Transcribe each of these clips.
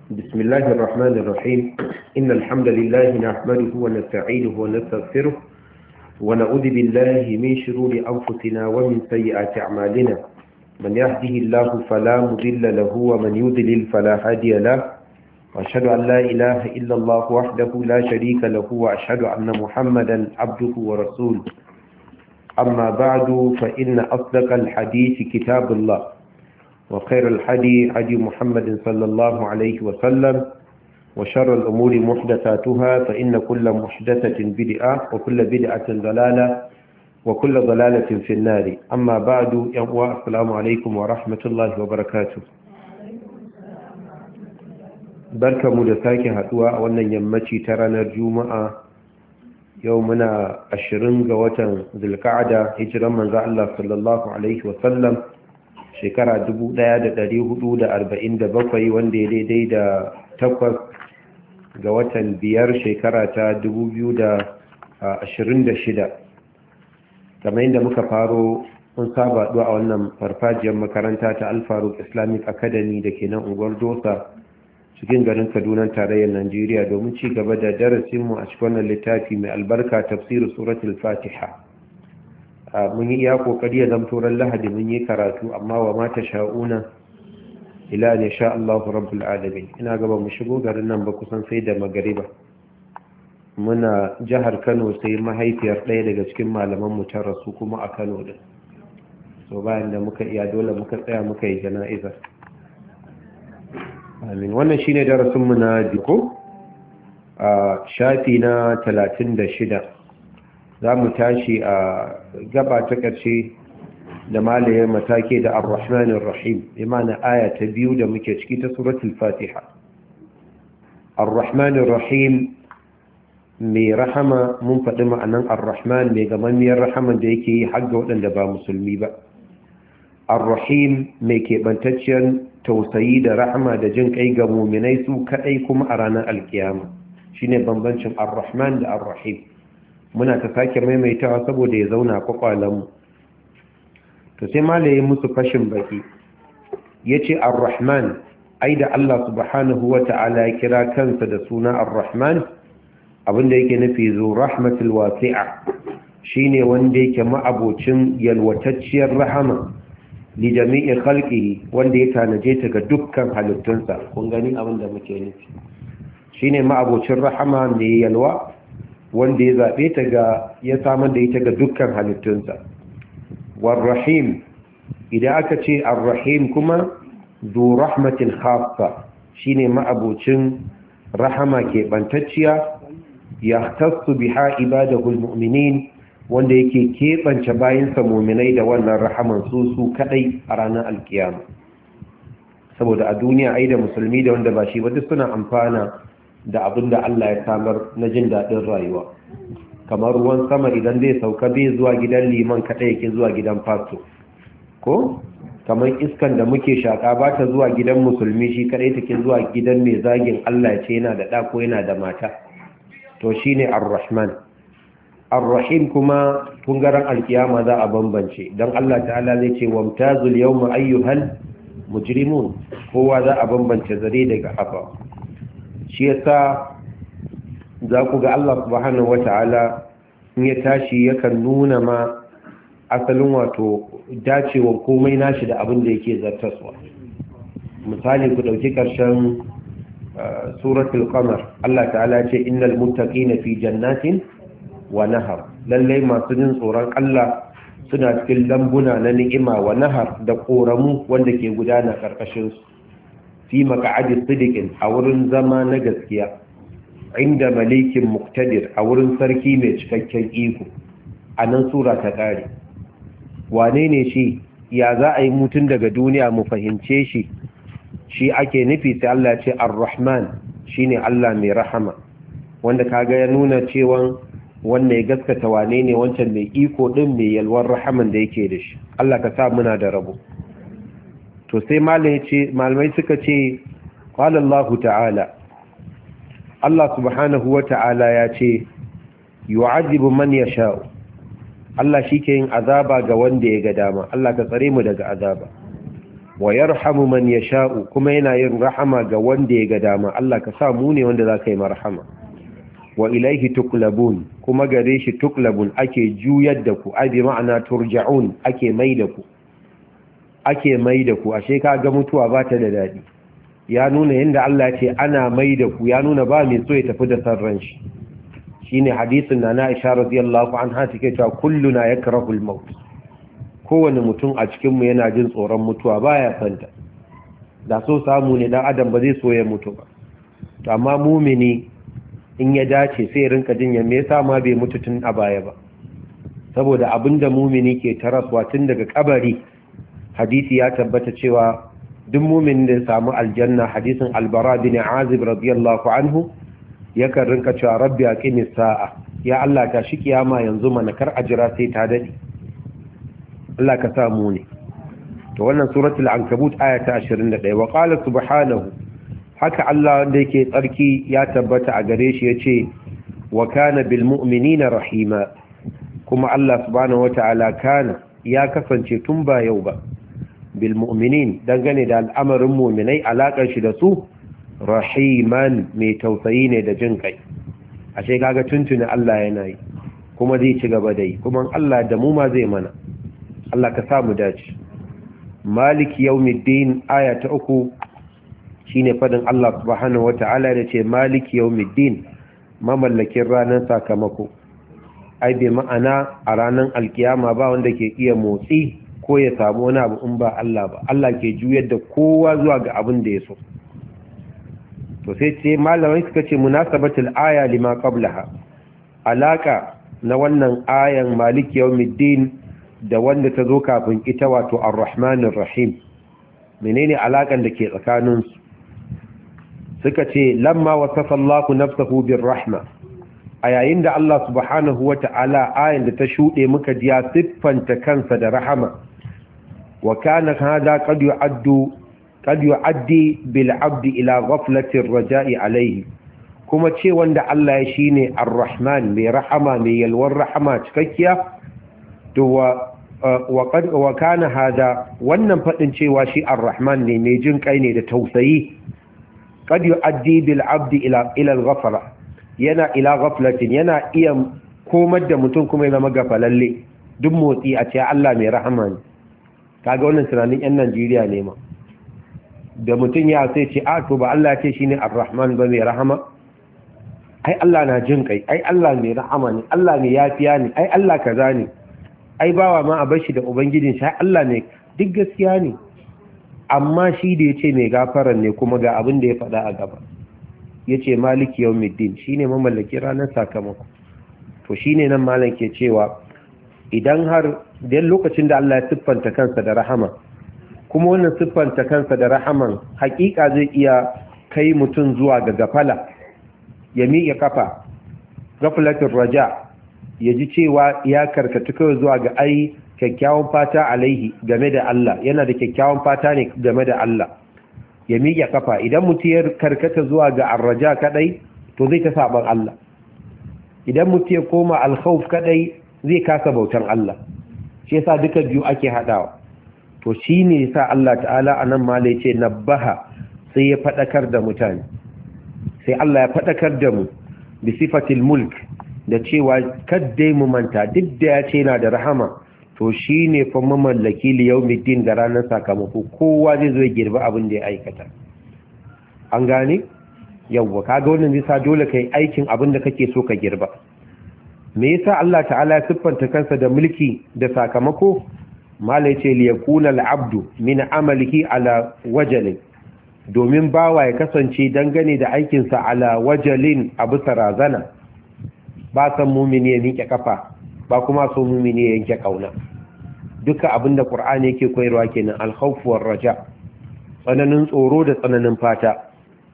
بسم الله الرحمن الرحيم إن الحمد لله نحمده ونستعينه ونستغفره ونعوذ بالله من شرور أنفسنا ومن سيئات أعمالنا من يهده الله فلا مضل له ومن يضلل فلا هادي له وأشهد أن لا إله إلا الله وحده لا شريك له وأشهد أن محمدا عبده ورسوله أما بعد فإن أصدق الحديث كتاب الله وخير الحدي حدي محمد صلى الله عليه وسلم وشر الأمور محدثاتها فإن كل محدثة بدعة وكل بدعة ضلالة وكل ضلالة في النار أما بعد السلام عليكم ورحمة الله وبركاته بركة مدساكي هدواء وانا يمتي ترانا الجمعة يومنا 20 وطن ذي القعدة هجرا من الله صلى الله عليه وسلم shekara 1447 wanda ya daidai da 8 ga watan 5 shekara ta 2026 kamar yadda muka faro mun saba a wannan farfajiyar makaranta ta Al-Faruq Islamic Academy da ke nan unguwar Dosa cikin garin Kaduna tarayyar Najeriya domin ci gaba da darasinmu a cikin wannan littafi mai albarka tafsir suratul Fatiha. Mun yi iya kokari ya zamto ran Lahadi mun yi karatu amma wa ma sha'una ila ne sha Allah rabbul alamin. Ina gaba mu shigo garin nan ba kusan sai da magariba. Muna jihar Kano sai mahaifiyar ɗaya daga cikin malaman mu ta rasu kuma a Kano din. So bayan da muka iya dole muka tsaya muka yi jana'iza. Amin. Wannan shine darasin mu na diko a shafi na 36. za mu tashi a gaba ta ƙarshe da malaye matake da ar-rahmanir rahim imana aya ta biyu da muke ciki ta suratul fatiha ar-rahmanir rahim mai rahama mun faɗi ma'anan ar-rahman mai gamammiyar rahaman da yake yi har ga waɗanda ba musulmi ba ar-rahim mai keɓantacciyar tausayi da rahama da jin kai ga muminai su kaɗai kuma a ranar alkiyama shine bambancin ar-rahman da ar-rahim muna ta sake maimaitawa saboda ya zauna kwakwalenmu to sai malaye musu fashin baki yace ar-rahman ai da Allah subhanahu wata'ala ya kira kansa da suna ar-rahman abinda yake nufi zu rahmatul wasi'a shine wanda yake ma'abocin yalwatacciyar rahama li jami'i khalqihi wanda ya tanaje ta ga dukkan halittunsa kun gani abinda muke nufi shine ma'abocin rahama mai yalwa wanda ya zaɓe ta ga ya samar da ita ga dukkan halittunsa warrahim idan aka ce arrahim kuma zu rahmatin khassa shine ma'abocin rahama keɓantacciya ya tasu biha ibadahul mu'minin wanda yake keɓance bayansa mu'minai da wannan rahaman su kaɗai a ranar alkiyama saboda a duniya ai da musulmi da wanda ba shi ba duk suna amfana da abin da Allah ya samar na jin daɗin rayuwa kamar ruwan sama idan zai sauka bai zuwa gidan liman kaɗai yake zuwa gidan fasto ko kamar iskan da muke shaƙa ba ta zuwa gidan musulmi shi kaɗai take zuwa gidan mai zagin Allah ya ce yana da ɗa ko yana da mata to shine ar-rahman ar-rahim kuma tungaren alkiyama za a bambance don Allah ta'ala zai ce wamtazul yawma ayyuhal mujrimun kowa za a bambance zare daga hafa shi yasa za ku ga Allah subhanahu wata'ala in ya tashi yakan nuna ma asalin wato dacewa komai nashi da abin da yake zartaswa misali ku dauki karshen suratul qamar Allah ta'ala ce innal muttaqina fi jannatin wa nahar lalle masu jin tsoron Allah suna cikin lambuna na ni'ima wa nahar da koramu wanda ke gudana karkashin su fi maka'adi sidikin a wurin zama na gaskiya inda malikin muktadir a wurin sarki mai cikakken iko a nan sura ta ƙare wane ne shi ya za a yi mutum daga duniya mu fahimce shi shi ake nufi sai Allah ce ar-rahman shine Allah mai rahama wanda kaga ya nuna cewa wanda ya gaskata wane ne wancan mai iko din mai yalwar rahaman da yake da shi Allah ka sa muna da rabo to sai malamai suka ce qala Allah ta'ala Allah subhanahu wa ta'ala ya ce yu'adibu man yasha'u Allah shike yin azaba ga wanda ya ga dama Allah ka tsare mu daga azaba wa yarhamu man yasha'u kuma yana yin rahama ga wanda ya ga dama. Allah ka sa mu ne wanda zaka yi marhama. wa ilaihi tuqlabun kuma gare shi tuqlabun ake juyar da ku, ai bi ma'ana turja'un ake mai da ku. Ashe ka ga mutuwa ba ta da dadi, ya nuna yanda Allah ya ce ana mai da ku, ya nuna ba mai so ya tafi da sarran shi. Shine hadisin na Aisha radiyallahu anha take cewa kulluna yakrahu al-maut, kowane mutum a cikin mu yana jin tsoron mutuwa, baya santa. Da so samu ne dan adam ba zai so ya mutu ba, to amma mumini in ya dace sai rinka jin ya me yasa ma bai mutu tun a baya ba, saboda abinda mumini ke taraswa tun daga kabari. Hadisi ya tabbata cewa duk muminin da ya samu aljanna, hadisin Albara bin Azib radiyallahu anhu, yakan rinka cewa rabbi aqimis sa'a, ya Allah ta shi kiyama yanzu mana, kar a jira sai ta dade. Allah ka samu ne. To wannan suratul ankabut aya ta 21. Wa qala subhanahu, haka Allah wanda yake tsarki ya tabbata a gare shi yace wa kana bil mu'minina rahima, kuma Allah subhanahu wata'ala kana ya kasance tun ba yau ba bil mu'minin dangane da al'amarin mu'minai, alakar shi da su rahiman mai tausayi ne da jin kai. ashe kaga tuntuni Allah yana yi kuma zai ci gaba da yi, kuma Allah da mu ma zai mana. Allah ka samu dace. maliki yawmiddin aya ta 3 shine fadin Allah subhanahu wata'ala da ce maliki yawmiddin, mamallakin ranar sakamako. Ai bai ma'ana a ranar alkiyama ba wanda ke iya motsi ko ya samu wani abu in ba Allah ba. Allah ke juyar da kowa zuwa ga abin da ya so. To sai ce malamai suka ce munasabatul aya lima qablaha, alaka na wannan ayan maliki yawmiddin da wanda ta zo kafin ita, wato ar-rahmanir rahim. Menene alakan da ke tsakaninsu? Suka ce lamma wasafa Allahu nafsahu birrahma, a yayin da Allah subhanahu wata'ala ayin da ta shuɗe muka ji ya siffanta kansa da rahama, wa kana hada qad yu'addi bil 'abdi ila ghaflatir raja'i alayhi, kuma ce wanda Allah ya shine ar-rahman, mai rahama, mai yalwar rahama cikakkiya. To wa kana hada, wannan fadin cewa shi ar-rahman ne, mai jin kai ne da tausayi, qad yu'addi bil 'abdi ila al-ghafla, yana ila ghaflatin, yana iya komar da mutum kuma ya zama gafalalle. Duk motsi a ce Allah mai rahama ne. Kaga wannan tunanin yan Najeriya ne ma, da mutum ya sai ce a to ba Allah ce shine ar-rahman ba, mai rahama? Ai Allah na jin kai, ai Allah mai rahama ne, Allah mai yafiya ne, ai Allah kaza ne, ai bawa ma a bar shi da ubangijin shi, ai Allah ne. Duk gaskiya ne, amma shi da yace mai gafaran ne, kuma ga abin da ya faɗa a gaba, yace maliki yawmiddin, shine mamallaki ranar sakamako. To shine nan malam ke cewa idan har dan lokacin da Allah ya siffanta kansa da rahama, kuma wannan siffanta kansa da rahaman hakika zai iya kai mutum zuwa ga gafala, ya miƙe kafa, gaflatul raja, ya ji cewa ya karkata kawai zuwa ga ai kyakkyawan fata alaihi game da Allah, yana da kyakkyawan fata ne game da Allah, ya miƙe kafa. Idan mutum ya karkata zuwa ga arraja kadai, to zai ta saban Allah. Idan mutum ya koma alkhawf kadai, zai kasa bautan Allah. Shi yasa duka biyu ake hadawa. To shine yasa Allah ta'ala anan ma ya ce nabbaha, sai ya fadakar da mutane. Sai Allah ya fadakar da mu bi sifatil mulk, da cewa kaddai mu manta duk da ya ce yana da rahama, to shine fa mamallaki li yawmiddin, da ranar sakamako. Kowa zai zo ya girba abin da ya aikata. An gane? Yawwa, kaga wannan zai sa dole kai aikin abin da kake so ka girba. Me yasa Allah ta'ala ya siffanta kansa da mulki da sakamako? Malai ce li yakuna al-abdu min amalihi ala wajalin, domin bawa ya kasance dangane da aikinsa ala wajalin, abu sarazana. Ba san mumini ya miƙe kafa, ba kuma so mumini ya yanke kauna. Duka abinda Qur'ani yake koyarwa kenan, al-khawf war-raja, tsananin tsoro da tsananin fata.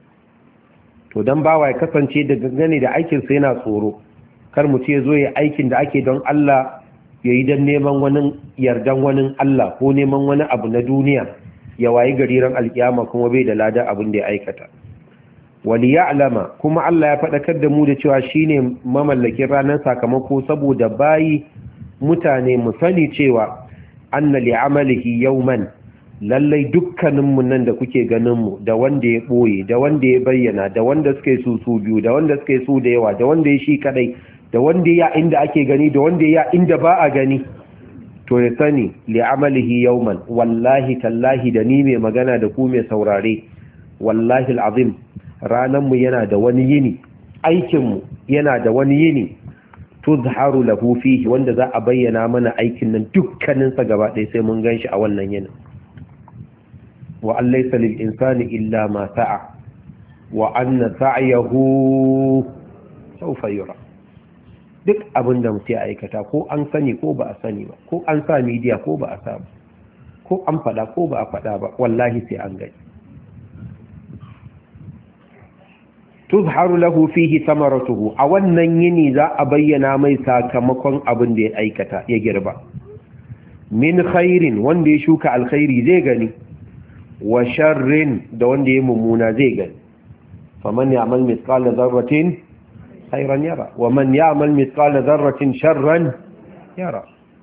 To dan bawa ya kasance da dangane da aikinsa yana tsoro, kar mu ce zo ya aikin da ake don Allah, yayi dan neman wani yardan wani Allah ko neman wani abu na duniya, ya wayi gariran alkiyama kuma bai da lada abin da ya aikata. Wali ya'lama, kuma Allah ya faɗakar da mu da cewa shine mamallakin ranar sakamako, saboda bayi mutane mu sani cewa anna li'amalihi yawman, lallai dukkaninmu nan da kuke ganinmu, da wanda ya ɓoye, da wanda ya bayyana, da wanda suka yi su biyu, da wanda suka yi su da yawa, da wanda ya shi kadai, da wanda ya inda ake gani, da wanda ya inda ba a gani, to ya sani li'amalihi yawman, wallahi tallahi da ni mai magana da ku mai saurare, wallahi al'azim, rananmu yana da wani yini, aikinmu yana da wani yini, tuzharu lahu fihi, wanda za a bayyana mana aikin nan dukkaninsa gaba ɗaya sai mun ganshi a wannan yinin. wa an laysa lil insani illa ma sa'a wa anna sa'yahu sawfa yura. duk abin da mutum ya aikata, ko an sani ko ba a sani ba, ko an sa media ko ba a sa ba, ko an faɗa ko ba a faɗa ba, wallahi sai an gani. tuzharu lahu fihi samaratuhu, a wannan yini za a bayyana mai sakamakon abin da ya aikata ya girba. min khairin, wanda ya shuka alkhairi zai gani, wa sharrin, da wanda ya mummuna zai gani. faman ya'mal mithqala dharratin khairan yara, wa man ya'mal mithqala dharratin sharran yara.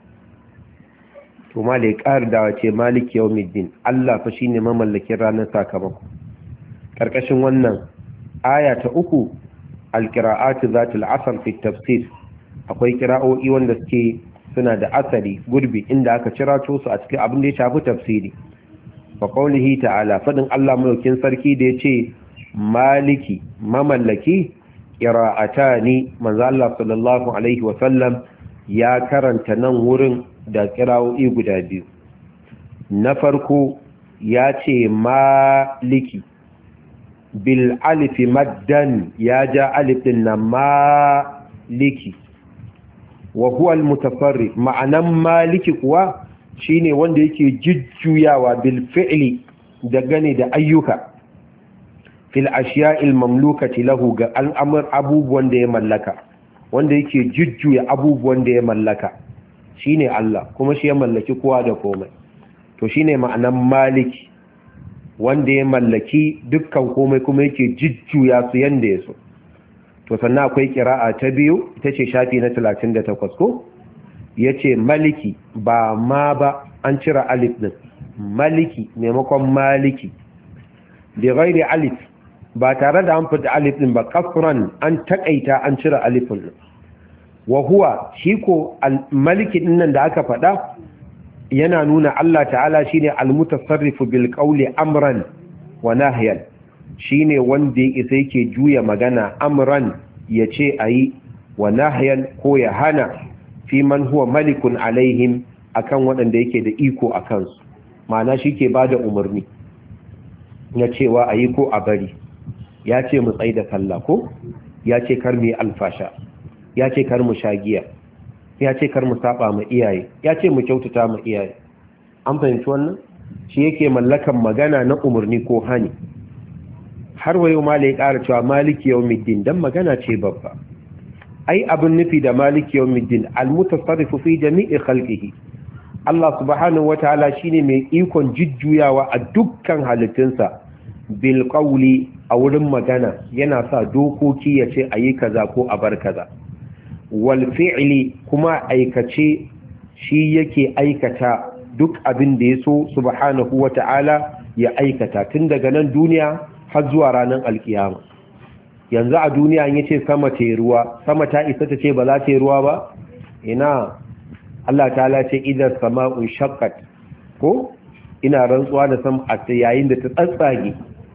to malai da wace maliki yawmiddin, Allah fa shine mamallakin ranar sakamako. karkashin wannan aya ta 3, alqira'atu zatul asr fi tafsir, akwai qira'o'i wanda suke suna da asali gurbi inda aka cirato su a cikin abin da ya shafi tafsiri. fa qawlihi ta'ala, fadin Allah mulkin sarki da yace maliki, mamallaki, qira'atani, manzo Allah sallallahu alaihi wa sallam ya karanta nan wurin da qira'o'i guda biyu. na farko ya ce maliki bil alifi maddan, ya ja alif din na maliki, wa huwa al mutafarri, ma'anan maliki kuwa shine wanda yake jujjuyawa bil fi'li, da gane da ayyuka, fil ashiya'il mamlukati lahu, ga al'amur abubuwan da ya mallaka, wanda yake jujjuya abubuwan da ya mallaka shine Allah, kuma shi ya mallaki kowa da komai. to shine ma'anan maliki, wanda ya mallaki dukkan komai kuma yake jujjuya su yanda ya so. to sannan akwai qira'a ta biyu, ita ce shafi na 38 ko yace maliki, ba ma ba, an cira alif din, maliki maimakon maliki, bi ghairi alif, ba tare da an fita alif din ba, kasran, an takaita an cira alifin din. wa huwa shi ko maliki din nan da aka faɗa yana nuna Allah ta'ala shine al-mutasarrifu bil qawli amran wa nahyan, shine wanda yake yake juya magana amran, yace ayi, wa nahyan ko ya hana, fi man huwa malikun alaihim, akan waɗanda yake da iko akan su. ma'ana shike bada umarni na cewa ayi ko a bari. ya ce mu tsaida sallah ko, ya ce kar mu yi alfasha, ya ce kar mu shagiya, ya ce kar mu saba ma iyaye, ya ce mu kyautata ma iyaye. an fahimci wannan? shi yake mallakan magana na umarni ko hani. har wayo mala ya ƙara cewa maliki yawmiddin, dan magana ce babba. ai abin nufi da maliki yawmiddin almutasarrifu fi jami'i khalqihi, Allah subhanahu wataala shine mai ikon jujjuyawa a dukkan halittunsa, bil qawli, a wurin magana yana sa dokoki ya ce ayi kaza ko a bar kaza, wal fi'li, kuma aikace shi yake aikata duk abin da ya so subhanahu wata'ala ya aikata, tun daga nan duniya har zuwa ranar alkiyama. yanzu a duniya an yace sama ta yi ruwa, sama ta isa ta ce ba za ta yi ruwa ba? ina, Allah ta'ala ce idan sama'un shaqqat ko, ina rantsuwa da sama a yayin da ta tsatsage.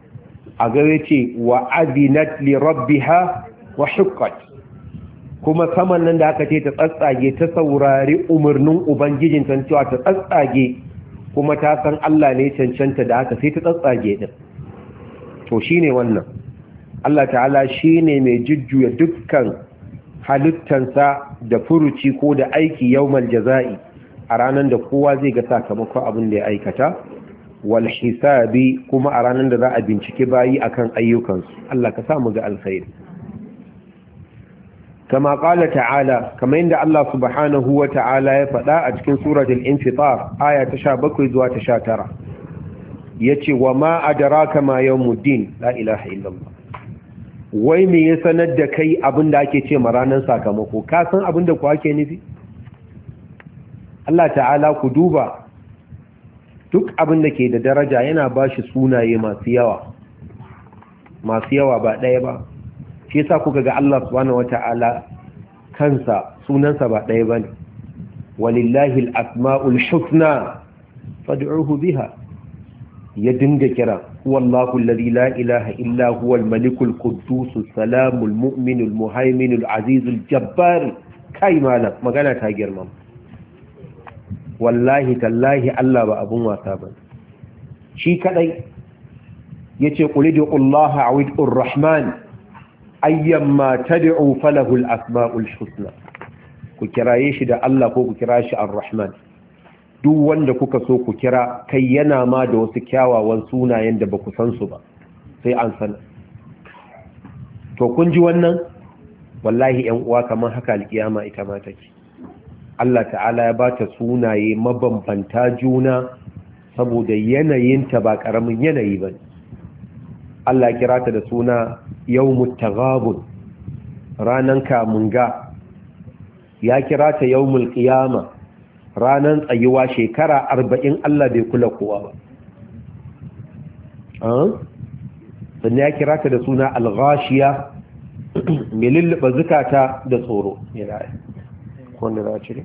a gare ce wa adinat li rabbiha wa huqqat, kuma saman nan da aka ce ta tsatsage, ta saurari umarnin ubangijin ta cewa ta tsatsage, kuma ta san Allah ne cancanta da haka sai ta tsatsage din. to shine wannan Allah ta'ala shine mai jujjuya dukkan halittansa da furuci ko da aiki yawmal jaza'i, a ranar da kowa zai ga sakamakon abin da ya aikata, wal hisabi, kuma a ranar da za a bincike bayi akan ayyukansu. Allah ka samu ga alkhairi. kama qala ta'ala, kama inda Allah subhanahu wa ta'ala ya faɗa a cikin suratul infitar aya ta 17 zuwa ta 19, yace wa ma adraka ma yawmuddin, la ilaha illallah. wai me ya sanar da kai abin da ake ce ma ranar sakamako? ka san abin da ku ake nufi? Allah ta'ala ku duba duk abin da ke da daraja yana ba shi sunaye masu yawa ba ɗaya ba. shi yasa kuka ga Allah subhanahu wata'ala kansa sunansa ba ɗaya ba ne. walillahi al-asma'ul husna fad'uhu biha, ya dinga kira wallahu alladhi la ilaha illa huwa al-malikul quddus salamul mu'minul muhaiminul azizul jabbar. kai malam magana ta girma, wallahi tallahi Allah ba abun wasa ba. shi kadai yace qulidu Allah awidur rahman ayyamma tad'u falahu al-asma'ul husna. ku kiraye shi da Allah ko ku kira shi ar-rahman, duk wanda kuka so ku kira, kai yana ma da wasu kyawawan sunayen da ba ku san su ba sai an san. to kun ji wannan, wallahi ƴan uwa kamar haka alkiyama ita ma take. Allah ta'ala ya bata sunaye mabambanta juna saboda yanayinta ba karamin yanayi ba. Allah ya kira ta da suna yawmut taghabun, ranan kamunga. ya kira ta yawmul qiyama, ranan tsayuwa. shekara 40 Allah bai kula kowa ba. sannan ya kira ta da suna al-ghashiya, mai lulluɓa zukata da tsoro. wanda za a cire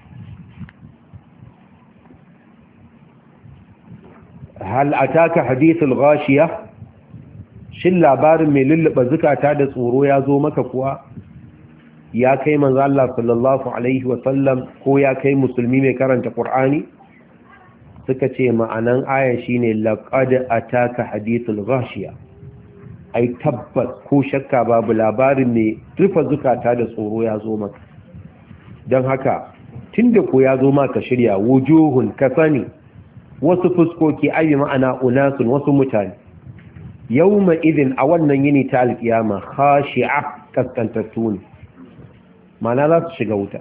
hal ataka hadithul ghashiya, shin labarin mai lulluɓa zukata da tsoro ya zo maka kuwa, ya kai manzo Allah sallallahu alaihi wasallam, ko ya kai musulmi mai karanta Qur'ani? suka ce ma'anan aya shine laqad ataka hadithul ghashiya, ai tabbas ko shakka babu labarin mai rufe zukata da tsoro ya zo maka. don haka tunda ko ya zo maka shirya, wujuhun ka sani, wasu fuskoki ayi ma'ana unasun, wasu mutane, yawma idin a wannan yini ta alkiyama khashi'a, kaskantattu ne, mana za su shiga wuta.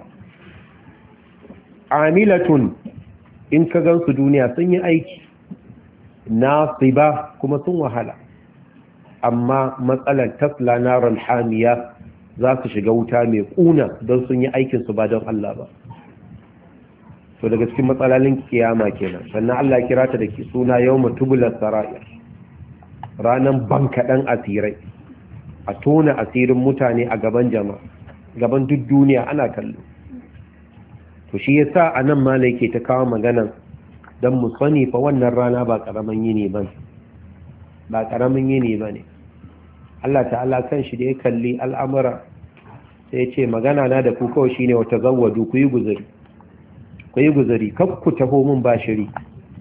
amilatun, in ka gansu duniya sun yi aiki, nasiba kuma sun wahala, amma matsalar tasla naral hamiya, za su shiga wuta mai kuna don sun yi aikinsu ba don Allah ba. to daga cikin matsalolin kiyama kenan. sannan Allah kira ta da ke suna yawma tubular sara'ir, ranan bankaɗan asirai, a tona asirin mutane a gaban jama'a, gaban duk duniya ana kallo. to shi yasa anan ma yake ta kawo maganan dan mu sani fa wannan rana ba karaman yini bane, ba karamin yini bane. Allah ta'ala kan shi da ya kalli al'amura sai ya ce magana na da ku kawai shine wata zawwadu, ku yi guzuri, kar ku taho mun ba shiri.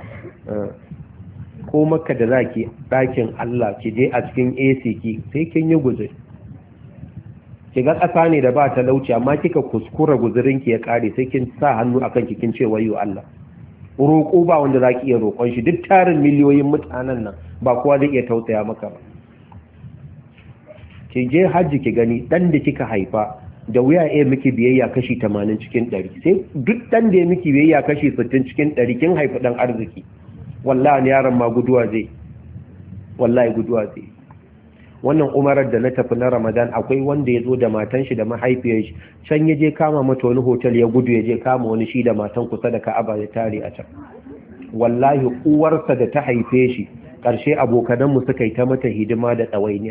ko maka da zaki ɗakin Allah ki je a cikin AC ki sai kin yi guzuri. ki ga ƙasa ne da ba talauci amma kika kuskura guzurinki ya ƙare sai kin sa hannu akan ki kin ce wayo Allah. roƙo ba wanda zaki iya roƙon shi, duk tarin miliyoyin mutanen nan ba kowa zai iya tausaya maka ba. ki je hajji ki gani dan da kika haifa da wuya ya miki biyayya kashi 80 cikin 100, sai duk dan da ya miki biyayya kashi 60 cikin 100 kin haifi dan arziki. wallahi yaron ma guduwa zai, wallahi guduwa zai. wannan umarar da na tafi na Ramadan akwai wanda ya zo da matan shi da mahaifiyar shi, can ya je kama mata wani hotel ya gudu, ya je kama wani shi da matan kusa da Ka'aba ya tare a can. wallahi uwarsa da ta haife shi ƙarshe abokananmu suka yi ta mata hidima da ɗawainiya.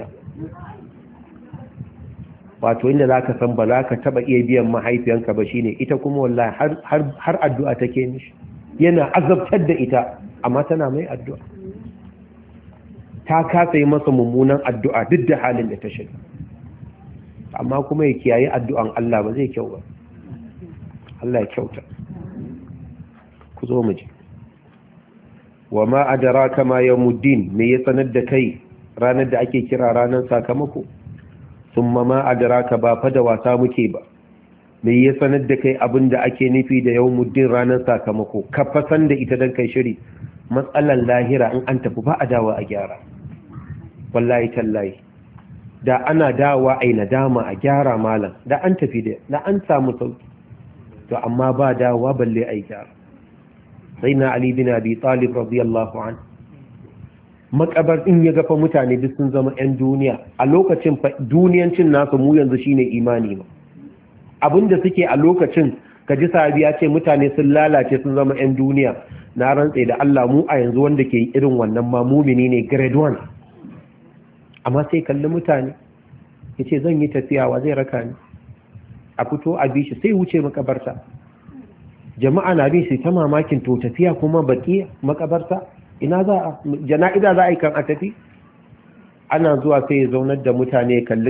wato inda za ka san ba za ka taɓa iya biyan mahaifiyanka ba shine ita kuma wallahi har addu'a take mishi, yana azabtar da ita amma tana mai addu'a. ta kasa yi masa mummunan addu'a duk da halin da ta shiga, amma kuma ya kiyaye addu'an Allah ba zai kyau ba. Allah ya kyauta. ku zo mu ji wa ma adraka ma yawmuddin, me ya sanar da kai ranar da ake kira ranar sakamako. summa ma adraka, ba fa da wasa muke ba, me ya sanar da kai abinda ake nufi da yawmuddin, ranar sakamako. ka fasan da ita dan kai shiri. matsalan lahira in an tafi ba a dawa a gyara, wallahi tallahi. da ana dawa ai nadama a gyara malam, da an tafi da an samu sauki. to amma ba dawa balle ai gyara. sai na Ali bin Abi Talib radiyallahu an, makabar in ya gafa mutane duk sun zama 'yan duniya a lokacin. duniyancin nasu mu yanzu shine imani ba. abinda suke a lokacin, kaji sahabi ya ce mutane sun lalace sun zama 'yan duniya, na rantse da Allah mu a yanzu wanda ke irin wannan ma mumini ne grade 1, amma sai kalli mutane yace zan yi tafiya wa zai raka ni, a fito a bishi sai wuce makabarta, jama'a na bin shi ta mamakin to tafiya kuma baki makabarta ina za a jana'iza za a yi kan a tafi, ana zuwa sai ya zaunar da mutane kalli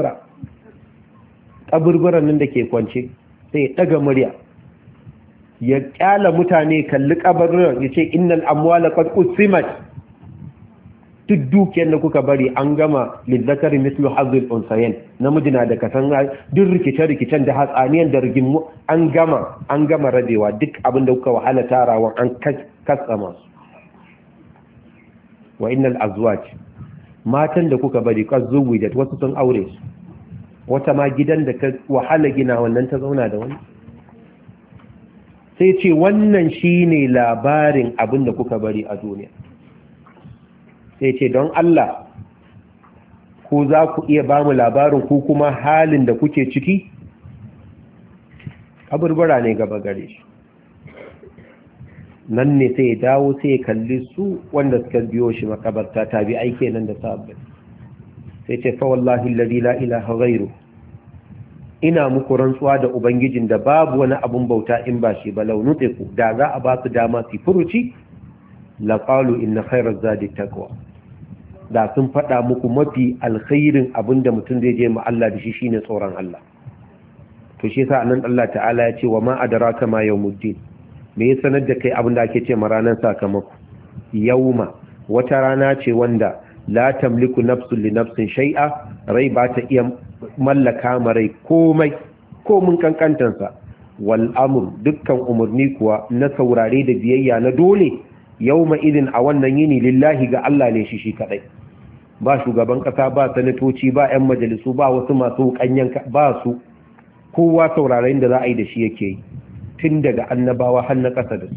kaburburan nan da ke kwance sai ya daga murya ya kyala mutane kalli kaburburan ya ce innal amwala qad qusimat, duk dukiyar da kuka bari an gama lizzakari mislu hazzul unsayin, namiji na da kasan duk rikice-rikicen da hatsaniyar da rigimu an gama rabewa, duk abin da kuka wahala tarawa an kasa masu. Wa innal azwaj, matan da kuka bari qazzuwijat, wasu sun aure su, wata ma gidan da ta wahala gina wannan ta zauna da wani. Sai ce wannan shine labarin abin da kuka bari a duniya. Sai ce don Allah ko za ku iya ba mu labarin ku kuma halin da kuke ciki? Kaburbura ne gaba gare shi. Nan ne sai ya dawo sai ya kalli su wanda suka biyo shi makabarta ta bi aike nan da sabbin. Sai ce fa wallahi alladhi la ilaha ghairu, ina muku rantsuwa da ubangijin da babu wani abun bauta in ba shi ba, launutiku da za a ba su dama su furuci laqalu inna khayra zadi taqwa, da sun faɗa muku mafi alkhairin abinda mutum zai je ma Allah da shi shine tsoron Allah. To shi yasa nan Allah ta'ala ya ce wa ma adraka ma yawmuddin, me ya sanar da kai abinda ake ce ma ranar sakamako? Yawma, wata rana ce wanda la tamliku nafsun li nafsin shay'a, rai ba ta iya mallaka ma rai komai ko mun kankantansa. Wal amr, dukkan umurni kuwa na saurare da biyayya na dole yawma idin a wannan yini lillahi ga Allah ne shi kadai. Ba shugaban kasa, ba sanatoci, ba 'yan majalisu, ba wasu masu kanyan, ba su, kowa sauraren da za a yi da shi yake yi, tun daga annabawa har na kasa da su.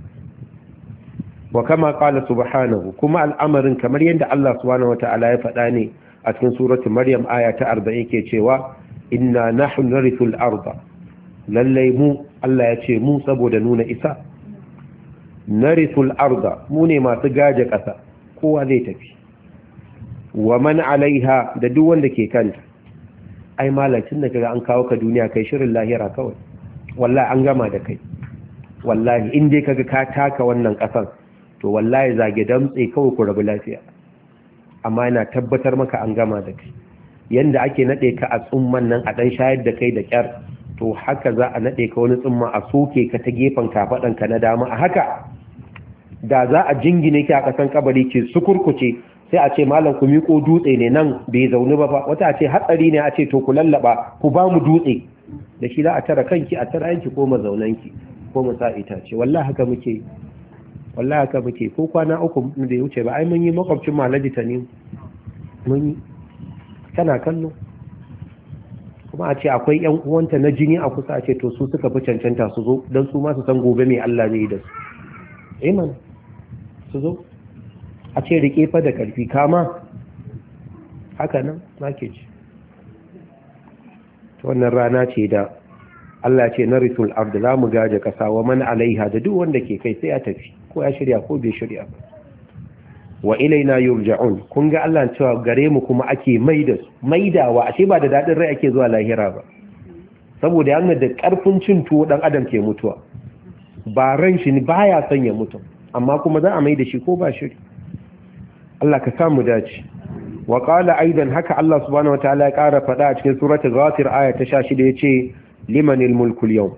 Wa kama qala subhanahu, kuma al'amarin kamar yadda Allah subhanahu wata'ala ya faɗa ne a cikin suratu Maryam aya ta 40 ke cewa inna nahnu narithul arda, lallai mu, Allah ya ce mu saboda nuna isa, narithul arda, mu ne masu gaje ƙasa, kowa zai tafi, wa man alaiha, da duk wanda ke kanta. Ai malacin da kaga an kawo ka duniya kai shirin lahira kawai, wallahi an gama da kai, wallahi in dai kaga ka taka wannan ƙasar to wallahi zage damtse kawai ku rabu lafiya. Amma ina tabbatar maka an gama da kai, yanda ake nade ka a tsumman nan a dan shayar da kai da kyar, to haka za a nade ka wani tsumma a soke ka ta gefen kafadan ka na dama, a haka da za a jingine ki a kasan kabari ke sukurkuce, sai a ce malam ku miko dutse ne nan bai zaune ba, wata a ce hatsari ne, a ce to ku lallaba ku ba mu dutse da shi za a tara kanki, a tara yanki ko mazaunanki ko mu sa itace. Wallahi haka muke, wallahi haka muke. Ko kwana uku da ya wuce ba ai mun yi makwabcin malaji ta ne, mun yi, kana kallo, kuma a ce akwai yan uwanta na jini a kusa, a ce to su suka fi cancanta su zo don su ma su san gobe mai Allah zai yi da su. Iman su zo a ce rike fa da karfi kama, haka nan nake ci. To wannan rana ce da Allah ce narithul ard, za mu gaje kasa, wa man alaiha, da duk wanda ke kai sai ya tafi, ko ya shirya ko bai shirya ba. Wa ilaina yurja'un, kun ga Allah cewa gare mu kuma ake maidawa, ashe ba da dadin rai ake zuwa lahira ba, saboda yana da karfin cin tuwo dan adam ke mutuwa, ba ran shi baya son ya mutu, amma kuma za a maida shi ko ba shiri. Allah ka samu dace. Wa qala aidan, haka Allah subhanahu wataala ya ƙara faɗa a cikin suratul Ghafir aya ta 16 yace limanil mulku al-yawm,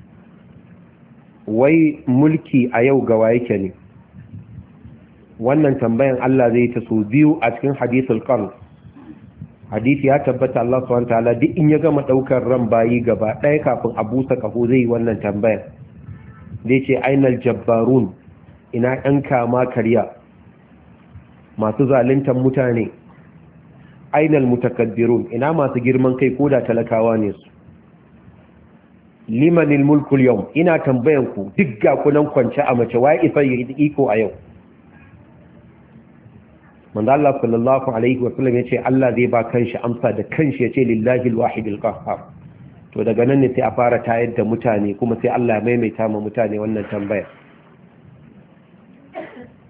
wai mulki a yau ga waye yake ne? Wannan tambayan Allah zai ta so biyu a cikin hadithul qarn. Hadisi ya tabbata Allah subhanahu wataala duk in ya gama daukar ran bayi gaba ɗaya kafin a busa kaho zai yi wannan tambayan. Zai ce ainal jabbarun, ina ɗan kama karya masu zaluntar mutane, ainal mutakabbirun, ina masu girman kai koda talakawa ne su. Limanil mulkul yau, ina tambayan ku duk ga kunan kwance a mace, waye isa yi iko a yau? Manzo Allah sallallahu alaihi wasallam yace Allah zai ba kanshi amsa da kanshi, yace lillahi alwahidil qahhar. To daga nan ne sai a fara tayar da mutane, kuma sai Allah ya maimaita ma mutane wannan tambaya.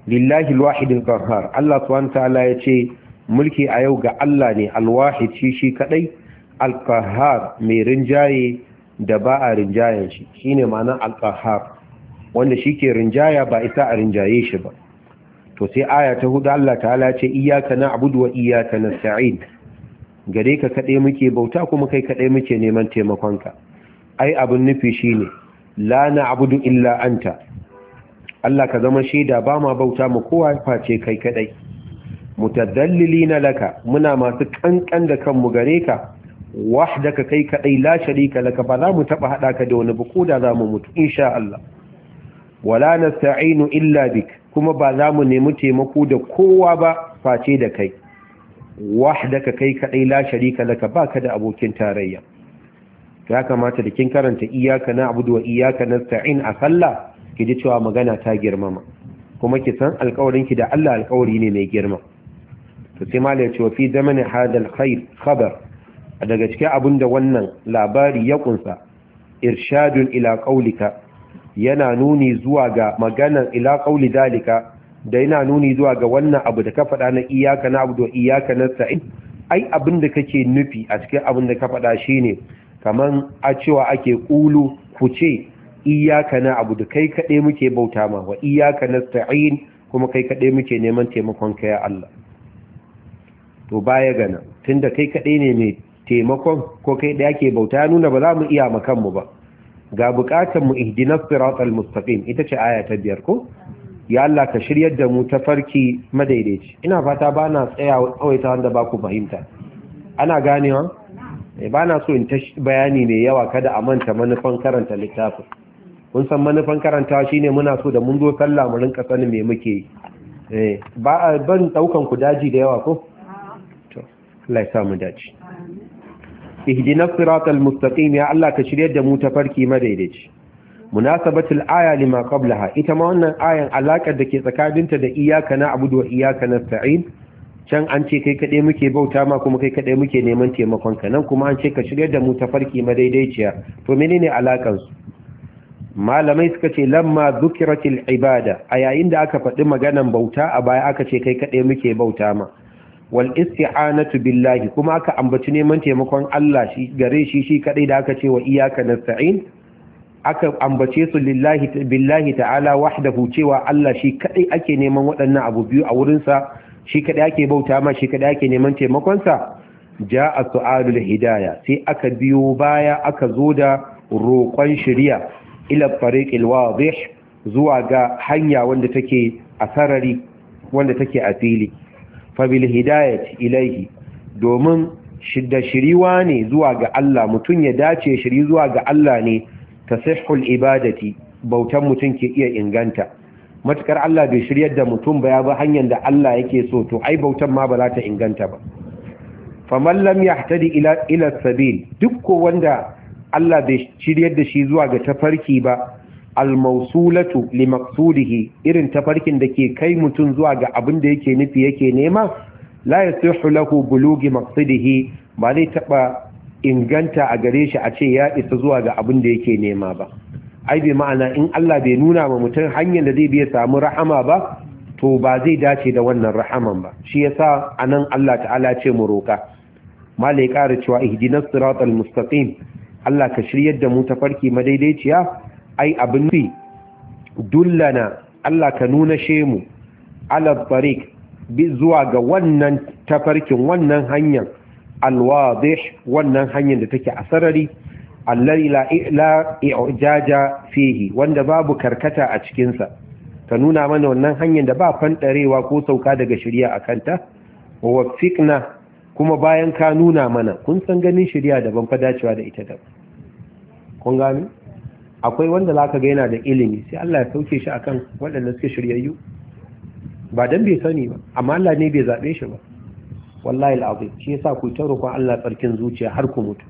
lillahi alwahidul qahhar Allah subhanahu ta'ala yace mulki a yau ga Allah ne alwahid shi kadai alqahhar mai rinjaye da ba a rinjayen shi shine ma'anar alqahhar wanda shike rinjaya ba isa a rinjaye shi ba. To sai aya ta 4 Allah ta'ala ce iyyaka na'budu wa iyyaka nasta'in, gare ka kadai muke bauta kuma kai kadai muke neman taimakonka. Ai abin nufi shine la na'budu illa anta, Allah ka zama shaida ba ma bauta mu kowa face kai kadai. Mutadallilina laka, muna masu kankan da kanmu gare ka, wahdaka kai kadai la sharika laka, ba za mu taba hada ka da wani ba ko da za mu mutu insha Allah. Wala nasta'inu illa bik, kuma ba za mu nemi taimako da kowa ba face da kai. Wahdaka kai kadai la sharika laka, baka da abokin tarayya. Ya kamata da kin karanta iyyaka na'budu wa iyyaka nasta'in a sallah ki ji cewa magana ta girmama, kuma ki san alƙawarin ki da Allah alƙawari ne mai girma. To sai malai ce wa fi zamani hadal khair khabar, daga cikin abinda wannan labari ya kunsa irshadun ila qaulika, yana nuni zuwa ga maganar ila qauli dalika, da yana nuni zuwa ga wannan abu da ka faɗa na iyyaka na'budu wa iyyaka nasta'in. Ai abinda kake nufi a cikin abinda ka faɗa shine kaman a cewa ake kulu ku ce iyyaka na'budu kai kaɗai muke bauta ma, wa iyyaka nasta'in kuma kai kaɗai muke neman taimakon ka ya Allah. To baya gana tunda kai kaɗai ne mai taimakon ko kai da yake bauta, ya nuna ba za mu iya makan mu ba. Ga bukatar mu ihdinas siratal mustaqim, ita ce aya ta 5 ko ya Allah ka shiryar da mu ta farki madaidaici. Ina fata ba na tsaya tsawaita wanda ba ku fahimta, ana ganewa. Ba na so in ta bayani mai yawa kada a manta manufan karanta littafin. Kun san manufan karanta shine muna so da mun zo sallah mu rinka sanin me muke yi. Ba ban daukan ku daji da yawa ko to Allah ya sa mu dace. ihdinas siratal mustaqim, ya Allah ka shiryar da mu ta farki madaidaici. Munasabatul aya lima qablaha, ita ma wannan ayan alakar da ke tsakaninta da iyyaka na'budu wa iyyaka nasta'in. Can an ce kai kaɗai muke bauta ma kuma kai kaɗai muke neman taimakon ka, nan kuma an ce ka shirya da mu ta farki madaidaiciya. To menene alakan su? Malamai suka ce lamma zukiratil ibada, a yayin da aka faɗi maganan bauta a baya aka ce kai kaɗai muke bauta ma. Wal isti'anatu billahi, kuma aka ambaci neman taimakon Allah shi gare shi kaɗai da aka ce wa iyyaka nasta'in. Aka ambace su billahi ta'ala wahdahu, cewa Allah shi kaɗai ake neman waɗannan abu biyu a wurinsa, shi kaɗai ake bauta ma, shi kaɗai ake neman taimakonsa. Ja a su'alul hidaya, sai aka biyo baya aka zo da roƙon shiriya ila tariqil wadih, zuwa ga hanya wanda take a sarari, wanda take a fili. Fa bil hidayati ilaihi, domin da shiriwa ne zuwa ga Allah, mutum ya dace shiri zuwa ga Allah ne tasihhul ibadati, bautan mutum ke iya inganta. Matukar Allah bai shiryar da mutum ba, ya ba hanyar da Allah yake so, to ai bautan ma ba za ta inganta ba. Faman lam yahtadi ila sabil, duk ko wanda Allah bai shiryar da shi zuwa ga tafarki ba, al-mawsulatu li maqsudihi, irin tafarkin da ke kai mutum zuwa ga abin da yake nufi yake nema, la yasihu lahu bulugi maqsidihi, ba zai taba inganta a gare shi a ce ya isa zuwa ga abin da yake nema ba. Ai bai ma'ana in Allah bai nuna ma mutum hanyar da zai biya samu rahama ba, to ba zai dace da wannan rahaman ba. Shi yasa anan Allah ta'ala ce mu roka. Malai ƙara cewa ihdinas siratal mustaqim, Allah ka shiryar da mu tafarki madaidaiciya. Ai abin fi dullana, Allah ka nuna shemu ala tariq, bi zuwa ga wannan tafarkin, wannan hanyar alwadih, wannan hanyar da take a sarari, allari la i'jaja fihi, wanda babu karkata a cikinsa. Ka nuna mana wannan hanyar da ba fandarewa ko sauka daga shari'a akanta. Wa waffiqna, kuma bayan ka nuna mana, kun san ganin shari'a daban fa dacewa da ita daban. Kun gani? Akwai wanda zaka ga yana da ilimi, sai Allah ya sauke shi akan waɗanda suke shiryayyu, ba dan bai sani ba, amma Allah ne bai zabe shi ba. Wallahi al'azim, shi yasa ku ta roƙon Allah tsarkin zuciya har ku mutu.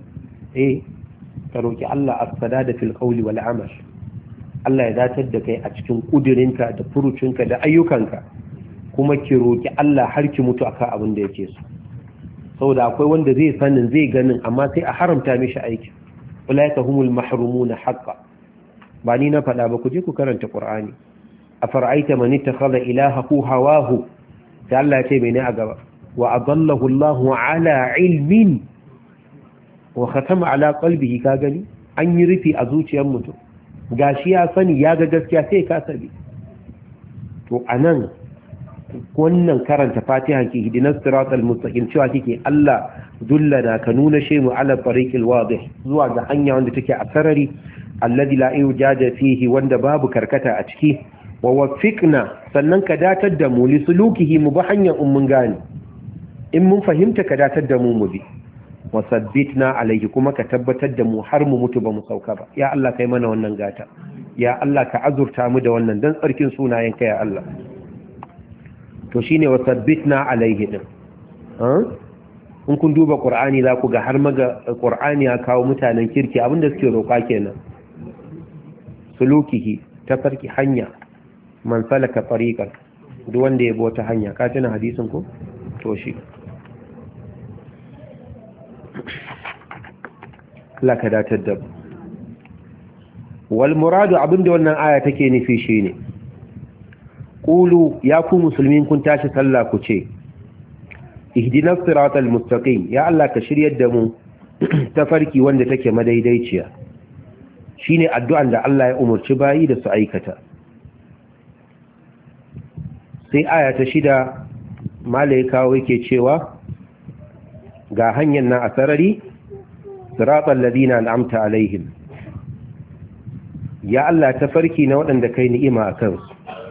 Ka roƙi Allah as-sadada fil qawli wal amal. Allah ya datar da kai a cikin kudirinka da furucinka da ayyukanka, kuma ki roƙi Allah har ki mutu akan abin da yake so. Saboda akwai wanda zai sanin zai ganin amma sai a haramta mishi aiki. Ulaika humul mahrumuna haqqan. Ba ni na faɗa ba, ku je ku karanta Qur'ani. afara'aita man ittakhadha ilahahu hawahu sai Allah ya ce mene a gaba wa adallahu Allahu ala ilmin wa khatama ala qalbihi, ka gani an yi rufi a zuciyar mutum gashi ya sani ya ga gaskiya sai ka sabi. To anan wannan karanta Fatiha ke hidinas siratal mustaqim cewa kike Allah dullana ka nuna shemu ala tariqil wadih zuwa ga hanya wanda take a sarari alladhi la yujaja fihi wanda babu karkata a ciki, wa waffiqna sannan ka datar da mu li sulukihi mu ba hanyar mun gane in mun fahimta ka datar da mu bi, wa sabbitna alayhi kuma ka tabbatar da mu har mu mutu ba mu sauka ba. Ya Allah kai mana wannan gata, ya Allah ka azurta mu da wannan dan tsarkin sunayenka ya Allah. To shine wa sabbitna alayhi din in kun duba Qur'ani za ku ga har maga Qur'ani ya kawo mutanen kirki abinda suke roƙa kenan, sulukihi tafarki hanya, man salaka tariqan duk wanda ya bi wata hanya. Ka tuna hadisin ko to shi Allah ka datar da wal muradu abinda wannan aya take nufi shine qulu ya ku musulmin kun tashi sallah ku ce ihdinas siratal mustaqim, ya Allah ka shiryar da mu tafarki wanda take madaidaiciya. Shine addu'an da Allah ya umurci bayi da su aikata. Sai aya ta 6 malaika yake cewa ga hanyar nan a sarari siratal ladina an'amta alaihim, ya Allah tafarki na waɗanda kai ni'ima a kansu,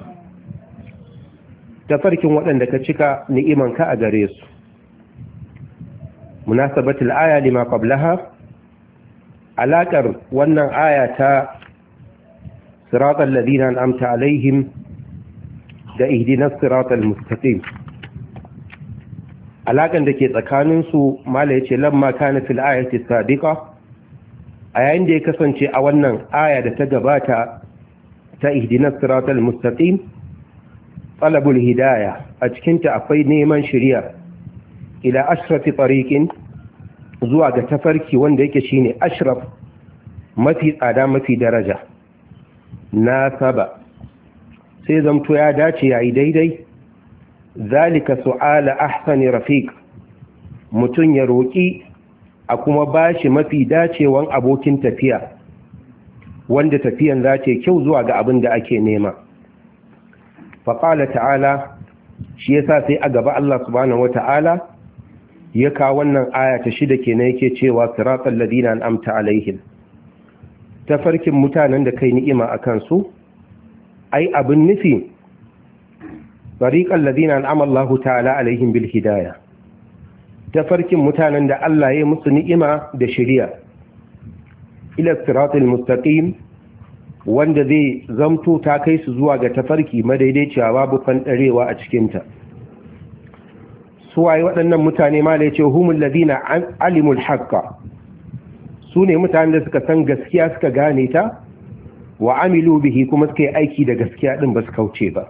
tafarkin waɗanda ka cika ni'imanka a gare su. Munasabatul aya lima qablaha, alaƙar wannan aya ta siratal ladina an'amta alaihim da ihdinas siratal mustaqim, alaƙar da ke tsakaninsu mala yace lamma kana fil ayati sabiqa, a yayin da ya kasance a wannan aya da ta gabata ta ihdinas siratal mustaqim talabul hidaya, a cikinta akwai neman shiriya ila ashrafi tariqin zuwa ga tafarki wanda yake shine ashraf, mafi tsada mafi daraja. Na saba sai zamto ya dace yayi daidai zalika su'ala ahsani rafiq, mutun ya roki a kuma bashi mafi dacewan abokin tafiya wanda tafiyan za ta kyau zuwa ga abin da ake nema. faƙala ta'ala, shi yasa sai a gaba Allah subhanahu wata'ala ya kawo wannan aya ta 6 kenan yake cewa siratal ladina an'amta alaihim, tafarkin mutanen da kai ni'ima akan su, ai abin nufi tariqal ladina an'ama Allah ta'ala alaihim bil hidayah, tafarkin mutanen da Allah ya musu ni'ima da shari'a ila siratal mustaqim, wanda zai zamto ta kai su zuwa ga tafarki madaidaiciya babu fandarewa a cikinta. Suwaye waɗannan mutane ma da ya ce humul ladina alimul haqqa, su ne mutanen da suka san gaskiya suka gane ta wa amilu bihi kuma suka yi aiki da gaskiya din ba su kauce ba.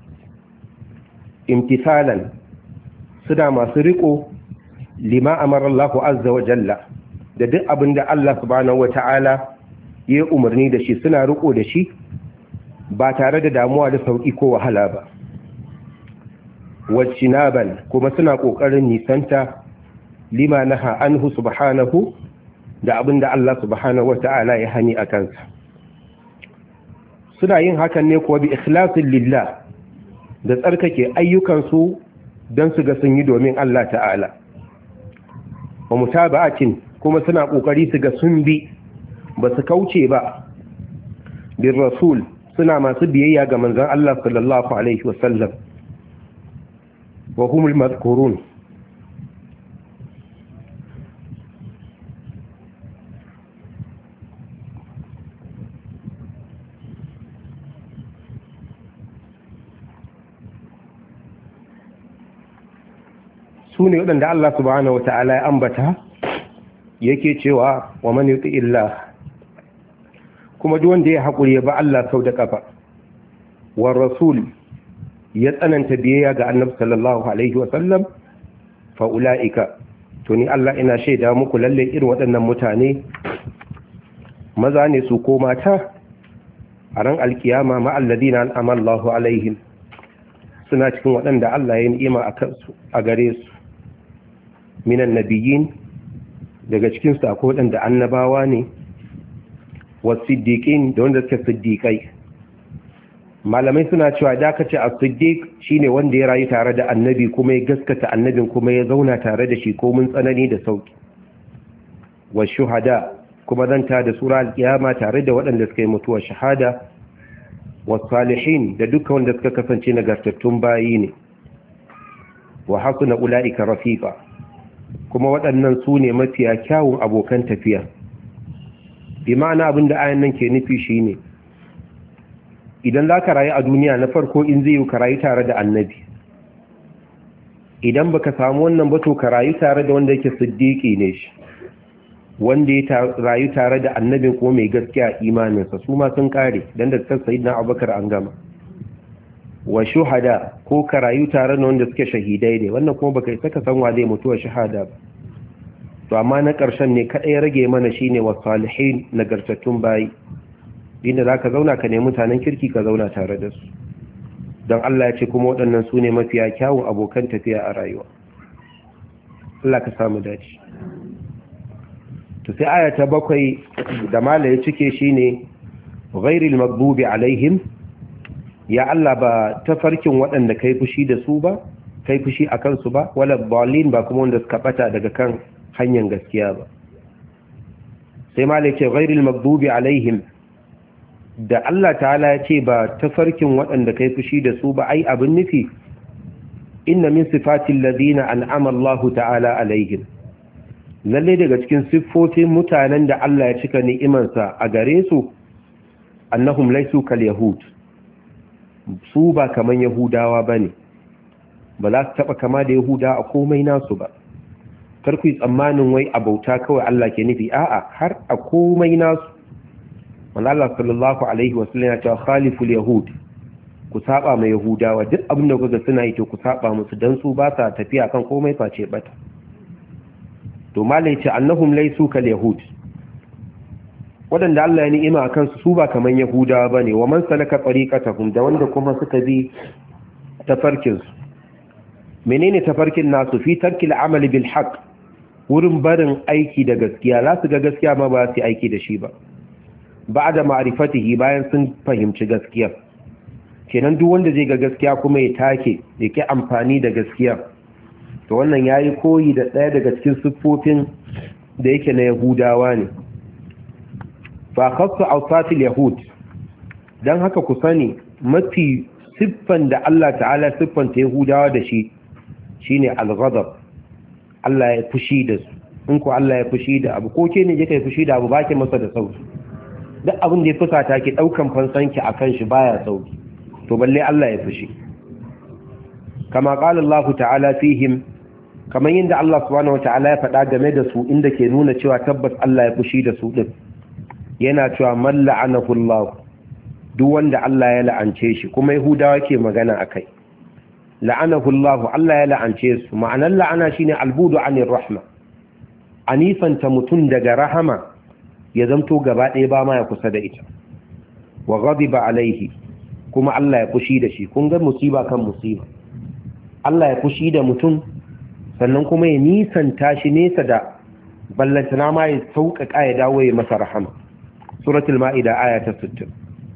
Imtisalan, suna masu riko lima amara Allah azza wa jalla, da duk abin da Allah subhanahu wata'ala ya umarni da shi suna riko da shi ba tare da damuwa da sauki ko wahala ba. Wajinaban, kuma suna kokarin nisanta lima naha anhu subhanahu, da abinda Allah subhanahu wata'ala ya hani a kansa. Suna yin hakan ne kuwa bi ikhlasin lillah, da tsarkake ayyukansu don su ga sun yi domin Allah ta'ala. Wa mutaba'atin, kuma suna kokari su ga sun bi ba su kauce ba bin rasul, suna masu biyayya ga manzon Allah sallallahu alaihi wasallam. wa humul mazkurun, su ne waɗanda Allah subhanahu wa ta'ala ya ambata yake cewa wa man yuti illah, kuma duk wanda ya haƙuri ya ba Allah sau da ƙafa, wa rasul ya tsananta biyayya ga annabi sallallahu alaihi wasallam, fa ula'ika, to ni Allah ina shaida muku lalle irin waɗannan mutane, maza ne su ko mata, a ran alkiyama ma'al ladina an'ama Allahu alaihim, suna cikin waɗanda Allah ya ni'ima a kansu a gare su, minan nabiyyin, daga cikin su akwai waɗanda annabawa ne, wasiddiqin, da wanda suke siddiqai. Malamai suna cewa da aka ce as-siddiq shine wanda ya rayu tare da annabi kuma ya gaskata annabin kuma ya zauna tare da shi komin tsanani da sauki. Wa shuhada, kuma zanta da sura al-qiyama tare da waɗanda suka yi mutuwar shahada. Wa salihin, da dukkan wanda suka kasance nagartattun bayi ne. Wa hasuna ulaika rafiqa, kuma waɗannan su ne mafiya kyawun abokan tafiya. Bi ma'ana abinda ayan nan ke nufi shine idan za ka rayu a duniya, na farko in zai yi ka rayu tare da annabi. Idan baka samu wannan ba to ka rayu tare da wanda yake siddiqi ne shi, wanda ya rayu tare da annabin kuma mai gaskiya imaninsa, su ma sun kare dan da sai sayyidina Abubakar an gama. Wa shuhada, ko ka rayu tare da wanda suke shahidai ne, wannan kuma baka isa ka san wa zai mutuwa shahada ba. To amma na ƙarshen ne kadai ya rage mana shine wa salihin, nagartattun bayi. Inda za ka zauna ka nemi mutanen kirki ka zauna tare da su, don Allah ya ce kuma waɗannan su ne mafiya kyawun abokan tafiya a rayuwa. Allah ka samu dace. To sai aya ta 7 da mala ya cike shi ne ghairil maghdubi alaihim, ya Allah ba tafarkin waɗanda kai fushi da su ba, kai fushi akan su ba, wala dhalin, ba kuma wanda suka bata daga kan hanyar gaskiya ba. Sai mala ya ce ghairil maghdubi alaihim, da Allah ta'ala ya ce ba tafarkin waɗanda kai fushi da su ba, ai abin nufi inna min sifatil ladina an'ama Allah ta'ala alaihim, lalle daga cikin siffofin mutanen da Allah ya cika ni'imansa a gare su, annahum laysu kal yahud, su ba kaman yahudawa bane, ba za su taba kama da yahuda a komai nasu ba. Kar ku yi tsammanin wai abauta kawai Allah ke nufi, a'a har a komai nasu. Allah sallallahu alaihi wasallam ya ce khaliful yahud, ku saba mai yahudawa, duk abin da kuka suna yi to ku saba musu, dan su ba sa tafiya kan komai face bata. To malai ce annahum laysu kal yahud, wadanda Allah ya ni'ima akan su ba kaman yahudawa bane. Wa man salaka tariqatahum, da wanda kuma suka bi tafarkin su. Menene tafarkin nasu? Fi tarkil amali bil haqq, wurin barin aiki da gaskiya. Za su ga gaskiya ma ba su aiki da shi ba, ba'da ma'rifatihi, bayan sun fahimci gaskiya. Kenan duk wanda zai ga gaskiya kuma ya take, yake amfani da gaskiya, to wannan yayi koyi da ɗaya daga cikin siffofin da yake na yahudawa ne. Fa khassa awsatil yahud, dan haka ku sani mafi siffan da Allah ta'ala siffanta yahudawa da shi shine al-ghadab. Allah ya fushi da su. In ku Allah ya fushi da abu, ko ke ne yake fushi da abu, baki masa da sauki. Duk abin da ya fusata ki daukan fansanki akan shi baya sauki, to balle Allah ya fushi. Kama qala Allah ta'ala fihim, kamar yadda Allah subhanahu wata'ala ya faɗa game da su, inda ke nuna cewa tabbas Allah ya fushi da su din. Yana cewa man la'anahu Allah, duk wanda Allah ya la'ance shi, kuma Yahudawa ke magana akai. La'anahu Allah, Allah ya la'ance su. Ma'anar la'ana shine albudu anir rahma, anifanta mutum daga rahama, ya zamto gaba ɗaya ba ma ya kusa da ita. Wa ghadiba alaihi, kuma Allah ya fushi da shi. Kun ga musiba kan musiba. Allah ya fushi da mutum, sannan kuma ya nisanta shi nesa da ballantana ma ya sauƙaƙa ya dawo ya masa rahama. Suratul Ma'ida aya ta 60.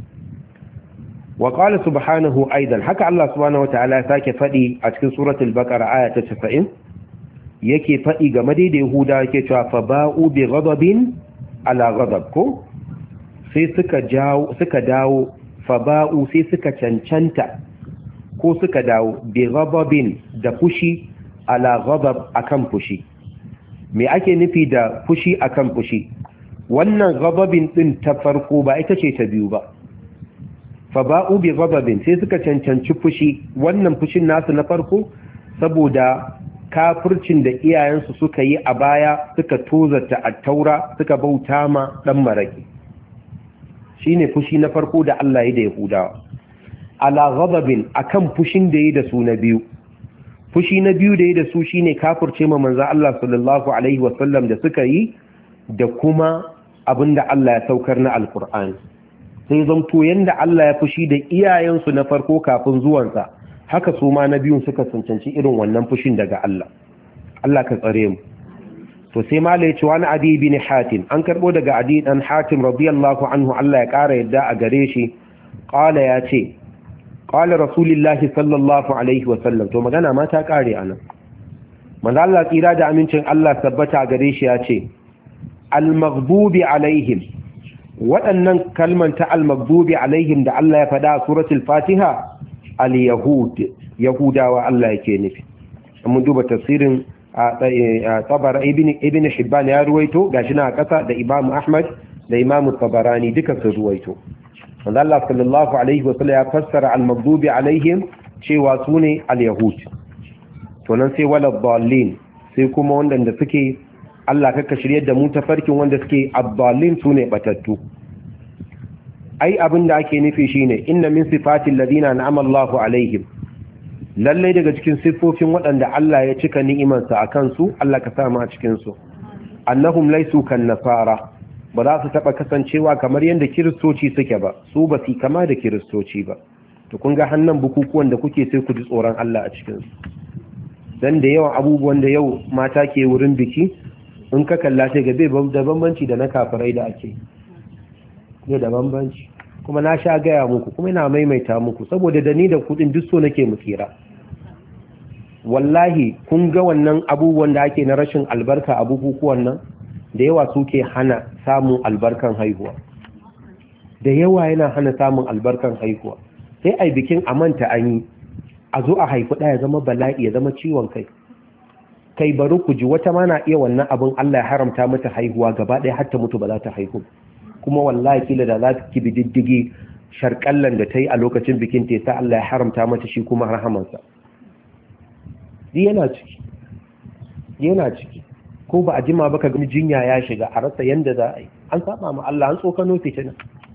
Wa qala subhanahu aidan, haka Allah subhanahu wataala ya sake faɗi a cikin suratul Baqara aya ta 90, yake faɗi game da Yahuda, yake cewa fa ba'u bi ghadabin ala ghadab, ko sai suka dawo fa ba'u, sai suka cancanta ko suka dawo bi ghadabin, da fushi ala ghadab, akan fushi. Me ake nufi da fushi akan fushi? Wannan ghadabin din ta farko ba ita ce ta biyu ba. Fa ba'u bi ghadabin, sai suka cancanci fushi. Wannan fushin nasu na farko saboda kafircin da iyayensu suka yi a baya, suka tozarta at-taura, suka bauta ma dan maraki. Shine fushi na farko da Allah ya da Yahudawa. Ala ghadabin, akan fushin da yi da su na biyu. Fushi na biyu da yi da su shine kafirce ma manzo Allah sallallahu alaihi wasallam da suka yi, da kuma abinda Allah ya saukar na alqur'ani. sai zamto yanda Allah ya fushi da iyayensu na farko kafin zuwansa haka su ma na biyun suka cancanci irin wannan fushin daga Allah. Allah ka tsare mu. To sai mala ya ce wani Adi bin Hatim, an karbo daga Adi dan Hatim radiyallahu anhu, Allah ya kara yadda a gare shi, qala ya ce qala rasulullahi sallallahu alaihi wa sallam. To magana ma ta kare anan. Manzo Allah tsira da amincin Allah tabbata gare shi ya ce al-maghdubi alaihim, waɗannan kalman ta al-maghdubi alaihim da Allah ya faɗa a suratul Fatiha, al-yahud, yahudawa Allah yake nufi. Mun duba tafsirin Tabar ibn Hibban ya ruwaito, gashi na ƙasa, da Imam Ahmad da Imam Tabarani duka su ruwaito. Manzo Allah sallallahu alaihi wa sallam ya fassara al-maghdubi alaihim cewa sune al-yahud. To nan sai wala dallin, sai kuma wanda suke Allah kaka shiryar da mu tafarkin wanda suke ad-dallin sune batattu. Ai abin da ake nufi shine inna min sifatil ladina an'ama Allahu alaihim, lalle daga cikin siffofin waɗanda Allah ya cika ni'imarsa a kansu, Allah ka sa mu a cikin su, annahum laysu kan nasara, ba za su taba kasancewa kamar yanda kiristoci suke ba, su ba su kama da kiristoci ba. To kun ga hannan bukukuwan da kuke sai ku ji tsoron Allah a cikin su, dan da yawan abubuwan da yau mata ke wurin biki in ka kalla sai ga bai da bambanci da na kafirai da ake ne, da bambanci. Kuma na sha gaya muku, kuma ina maimaita muku, saboda da ni da kudin duk so nake mu tsira. Wallahi kun ga wannan abubuwan da ake na rashin albarka a bukukuwan nan, da yawa suke hana samun albarkan haihuwa, da yawa yana hana samun albarkan haihuwa. Sai ai bikin a manta an yi, a zo a haifi ɗaya zama bala'i, ya zama ciwon kai. Kai bari ku ji, wata ma na iya wannan abin Allah ya haramta mata haihuwa gaba ɗaya har ta mutu ba za ta haihu. Kuma wallahi kila da za ta kibi diddigi sharkallan da ta yi a lokacin bikin ta sa Allah ya haramta mata shi kuma rahamansa. Yana ciki ko ba a jima ba ka gani jinya ya shiga a rasa yanda za a yi, an saba ma Allah, an tsokano fitina.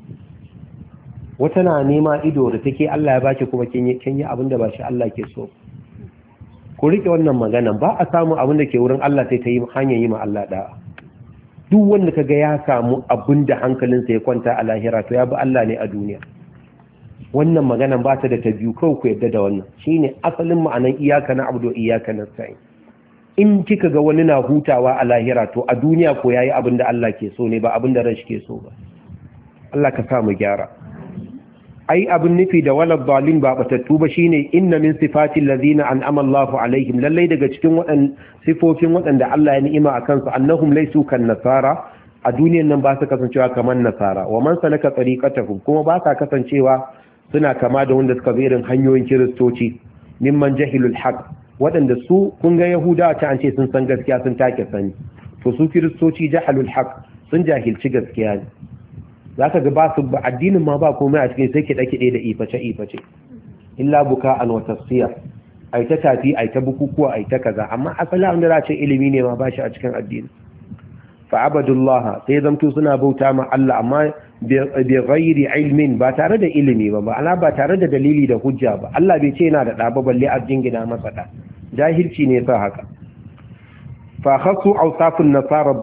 Wata na nema ido da take Allah ya baki kuma kin yi abin da ba shi Allah ke so. Ku rike wannan maganan, ba a samu abin da ke wurin Allah sai ta yi hanyar yi ma Allah da'a. Duk wanda kaga ya samu abin da hankalinsa ya kwanta a lahira, to ya bi Allah ne a duniya. Wannan maganan ba ta da ta biyu, kawai ku yadda da wannan. Shine asalin ma'anan iyaka na abudu iyaka nasta'in. In kika ga wani na hutawa a lahira, to a duniya ko yayi abin da Allah ke so ne, ba abin da ran shi ke so ba. Allah ka sa mu gyara. Ai abin nufi da walad dalin ba batattu ba shine inna min sifatil ladina an'ama Allahu alaihim, lallai daga cikin sifofin waɗanda Allah ya ni'ima a kansu, annahum laysu kan nasara, a duniyan nan ba su kasancewa kamar nasara, wa man salaka tariqatahum, kuma ba sa kasancewa suna kama da wanda suka bi irin hanyoyin kiristoci, mimman jahilul haqq, waɗanda su kun ga yahudawa ta an ce sun san gaskiya sun take sani, to su kiristoci jahalul haqq, sun jahilci gaskiya ne. Za ka ga ba su ba addinin ma ba komai a cikin, sai kiɗe-kiɗe da iface-iface, illa buka an wata siya, a ta tafi, a ta bukukuwa, a ta kaza, amma asali wanda za ce ilimi ne ma ba shi a cikin addini. Fa'abadullah, sai zamto suna bauta ma Allah, amma bi ghairi ilmin, ba tare da ilimi ba, ma'ana ba tare da dalili da hujja ba. Allah bai ce yana da ɗa ba, balle a jingina masa ɗa, jahilci ne sa haka. Fa khassu awsafun nasara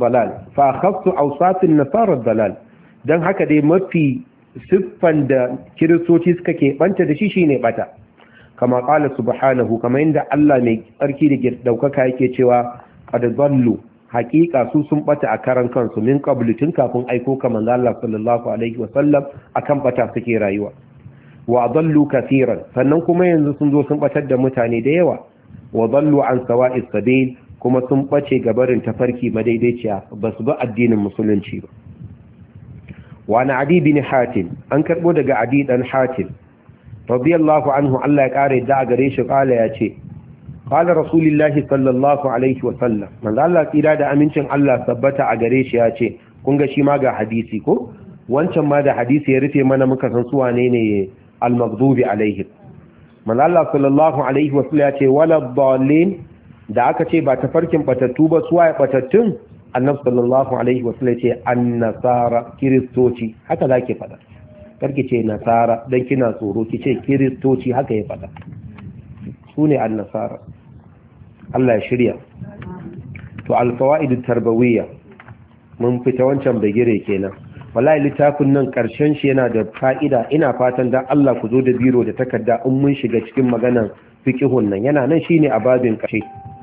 dalal, don haka dai mafi siffan da kiristoci suka keɓanta da shi shine bata, kama ƙala subhanahu, kama inda Allah mai tsarki da ɗaukaka yake cewa qad dallu, haƙiƙa su sun bata a karan kansu, min qablu, tun kafin aiko kaman Allah sallallahu alaihi wa sallam, akan bata suke rayuwa. Wa dallu kaseeran, sannan kuma yanzu sun zo sun batar da mutane da yawa. Wa dallu an sawa'is sabil, kuma sun bace gabarin tafarki madaidaiciya, basu bi addinin musulunci ba. وعن عدي بن حاتم أنكر بودك عدي بن حاتم رضي الله عنه الله يقاري الدعا قريش قال يا شيء قال رسول الله صلى الله عليه وسلم من الله إرادة أمنشن الله ثبت قريش يا شيء كنغ شماغ حديثي كو وانشن ماذا حديثي يرثي من مكسن سوانين المغضوب عليهم من الله صلى الله عليه وسلم يا شيء ولا الضالين da aka ce ba tafarkin batattu ba, suwaye batattun? Annabi sallallahu alaihi wasallam ce annasara, kiristoci, haka zaki fada, karki ce nasara dan kina tsoro, ki ce kiristoci, haka ya fada, sune annasara. Allah ya shirya. To alfawaid tarbawiyya mun fita wancan bagire kenan. wallahi littafin nan karshen shi yana da fa'ida, ina fatan dan Allah ku zo da biro da takarda in mun shiga cikin maganan fiqhun nan, yana nan shine a babin kashe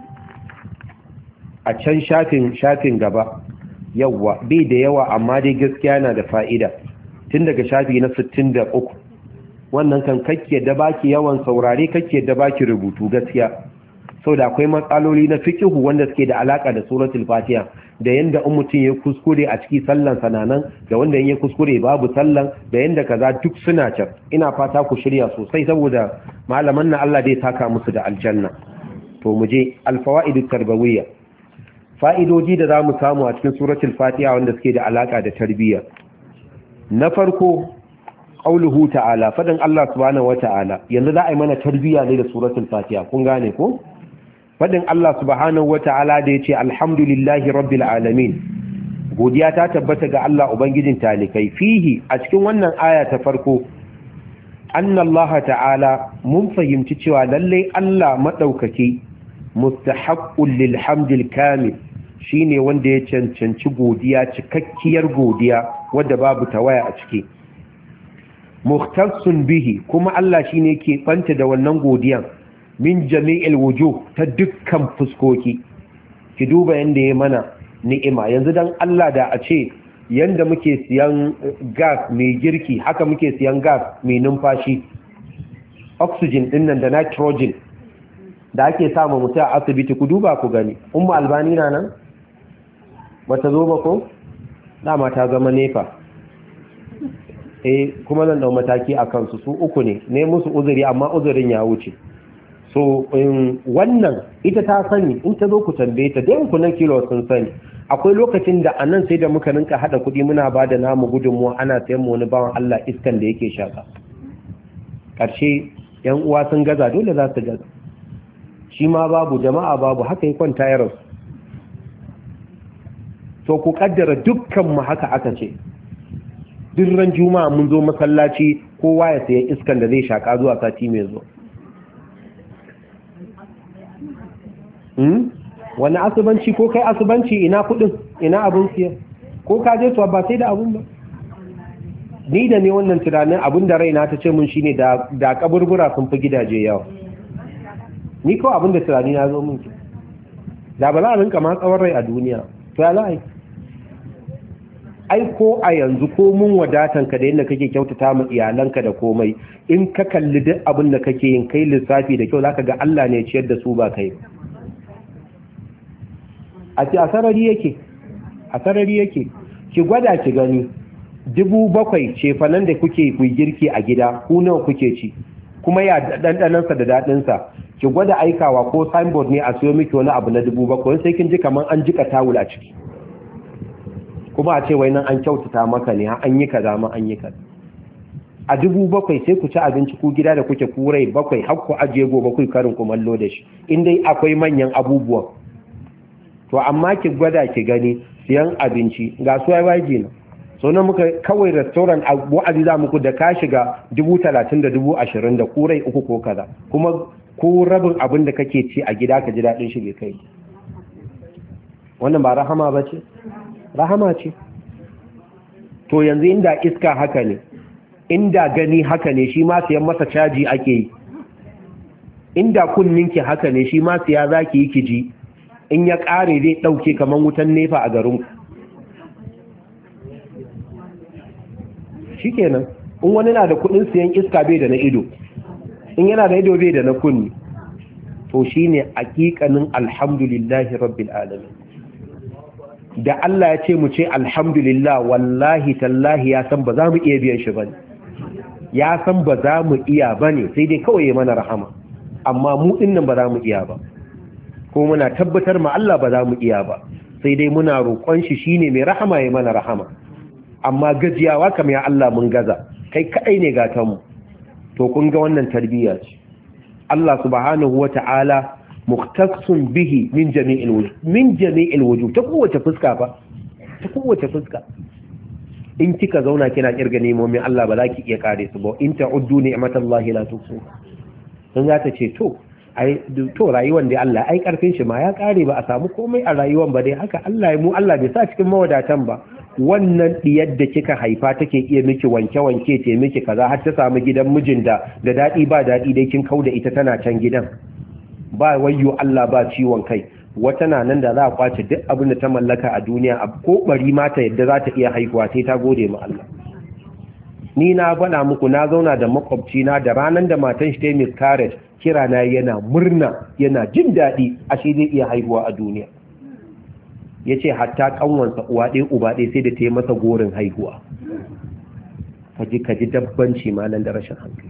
a can shafin gaba. Yawwa bai da yawa amma dai gaskiya yana da fa'ida, tun daga shafi na 63. wannan kan kakke da baki yawan saurare, kakke da baki rubutu gaskiya, saboda akwai matsaloli na fiqhu wanda suke da alaka da suratul fatiha, da yanda in mutum ya kuskure a ciki sallan sananan, da wanda in ya kuskure babu sallan, da yanda kaza duk suna can. Ina fata ku shirya sosai saboda malaman na Allah dai saka musu da aljanna. To mu je alfawaidut tarbawiyya, fa'idoji da zamu samu a cikin suratul fatiha wanda suke da alaka da tarbiyya. Na farko qauluhu ta'ala, fadan Allah subhanahu wata'ala, yanzu za a yi mana tarbiyya ne da suratul fatiha, kun gane ko? Faɗin Allah subhanahu wa ta'ala da ya ce alhamdulillahi rabbil alamin, godiya ta tabbata ga Allah Ubangijin talikai. Fihi, a cikin wannan aya ta farko, annallaha ta'ala, mun fahimci cewa lallai Allah maɗaukaki mustahaqqul lil hamdil kamil, shine wanda ya cancanci godiya, cikakkiyar godiya wadda babu tawaya a ciki. Mukhtassun bihi, kuma Allah shine ke banta da wannan godiyan min jami'il wujuh, ta dukkan fuskoki. Ki duba yanda ya mana ni'ima. Yanzu dan Allah da a ce yanda muke siyan gas mai girki, haka muke siyan gas mai numfashi, oxygen din nan da nitrogen da ake samu mutum a asibiti, ku duba ku gani. Ummu Albani na nan bata zo ba ko? Dama ta zama nefa. Kuma zan dau mataki a kansu, su uku ne musu uzuri, amma uzurin ya wuce. So wannan ita ta sani, in ta zo ku tambaye ta, da yanku nan kilo sun sani. Akwai lokacin da a nan sai da muka rinka haɗa kuɗi muna ba da namu gudunmuwa, ana sayan wani bawan Allah iskan da yake shaka. Ƙarshe ‘yan uwa sun gaza, dole za su gaza. Shi ma babu, jama'a babu, haka yi kwanta ya rasu. So ku ƙaddara dukkanmu haka aka ce. Duk ran juma'a mun zo masallaci, kowa ya sayi iskan da zai shaka zuwa sati mai zuwa. Wani asubanci, ko kai asubanci, ina kudin, ina abin siya, ko ka je tuwa ba sai da abun ba. Ni da ne wannan tunanin, abin da raina ta ce mun shine da kaburbura sun fi gidaje yawa. Ni kawai abin da tunani na zo mun ki, da ba za a rinka ma tsawon rai a duniya. To ya za a yi? Ai ko a yanzu, ko mun wadatanka da yadda kake kyautata ma iyalanka da komai, in ka kalli duk abin da kake yin kai lissafi da kyau, zaka ga Allah ne ciyar da su ba kai. A ce a sarari yake, ki gwada ki gani, 7,000 ce fanan da kuke ku girki a gida, ku nawa kuke ci, kuma ya ɗanɗanansa da daɗinsa. Ki gwada aikawa ko signboard ne a siyo miki wani abu na 7,000, sai kin ji kamar an jika tawul a ciki, kuma a ce wai nan an kyautata maka ne, an yi kaza ma an yi kaza. A 7,000 sai ku ci abinci ku gida da kuke kurai 7, har ku ajiye gobe ku karin kumallo da shi, in dai akwai manyan abubuwan. To amma ki gwada ki gani, siyan abinci ga su YYG na, so na muka kawai restaurant a wa'azi za muku da ka shiga 30,000 da 20,000 da kurai 3 ko kaza, kuma ko rabin abin da kake ci a gida ka ji daɗin shi bai kai. Wannan ba rahama ba ce? Rahama ce. To yanzu inda iska haka ne, inda gani haka ne, shi ma siyan masa caji ake yi. Inda kunninki haka ne, shi ma siya za ki yi ki ji, in ya ƙare zai ɗauke kamar wutan nefa a garinku. Shi kenan, in wani na da kuɗin siyan iska bai da na ido, in yana da ido bai da na kunni. To shi ne haƙiƙanin alhamdulillahi rabbil alamin. Da Allah ya ce mu ce alhamdulillah, wallahi tallahi ya san ba za mu iya biyan shi ba ne. Ya san ba za mu iya ba ne, sai dai kawai ya mana rahama. Amma mu ɗin nan ba za mu iya ba. Ko muna tabbatar ma Allah ba za mu iya ba, sai dai muna roƙon shi shine mai rahama ya mana rahama. Amma gajiyawa kam ya Allah mun gaza, kai kadai ne gatan mu. To kun ga wannan tarbiyya ce. Allah subhanahu wata'ala mukhtassun bihi min jami'il wujuh, ta kowace fuska fa, ta kowace fuska. In kika zauna kina kirga nemomin Allah ba za ki iya kare su ba. In ta'uddu ni'matallahi la tuhsuha. Dan za ta ce to rayuwar da Allah ai karfin shi ma ya kare, ba a samu komai a rayuwar ba dai haka Allah mu Allah bai sa cikin mawadatan ba, wannan diyar da kika haifa take iya miki wanke-wanke ce miki kaza har ta samu gidan mijin da daɗi ba daɗi dai kin kauda ita tana can gidan ba wayyo Allah ba ciwon kai wata na nan da za a kwace duk abin da ta mallaka a duniya ko bari mata yadda za ta iya haihuwa sai ta gode ma Allah. Ni na faɗa muku na zauna da makwabci na da ranar da matan shi ta yi miscarriage kira na yana murna yana jin daɗi ashe zai iya haihuwa a duniya. Ya ce hatta ƙanwansa uwa ɗaya uba ɗaya sai da ta yi masa gorin haihuwa. Kaji dabbanci ma nan da rashin hankali.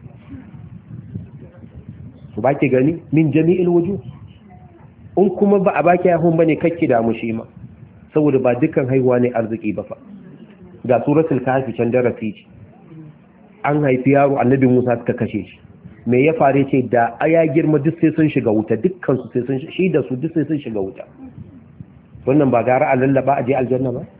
Su ba ki gani min jami'il wujuh. In kuma ba a baki haihuwan bane kakki damu shi ma saboda ba dukkan haihuwa ne arziki ba fa. Ga suratul kahfi can darasi ce. An haifi yaro annabi Musa suka kashe shi. Me ya fare ce da ya girma duk sai sun shiga wuta dukkan su sai sun shi da su duk sai sun shiga wuta. Wannan ba gara a lallaba a je aljanna ba?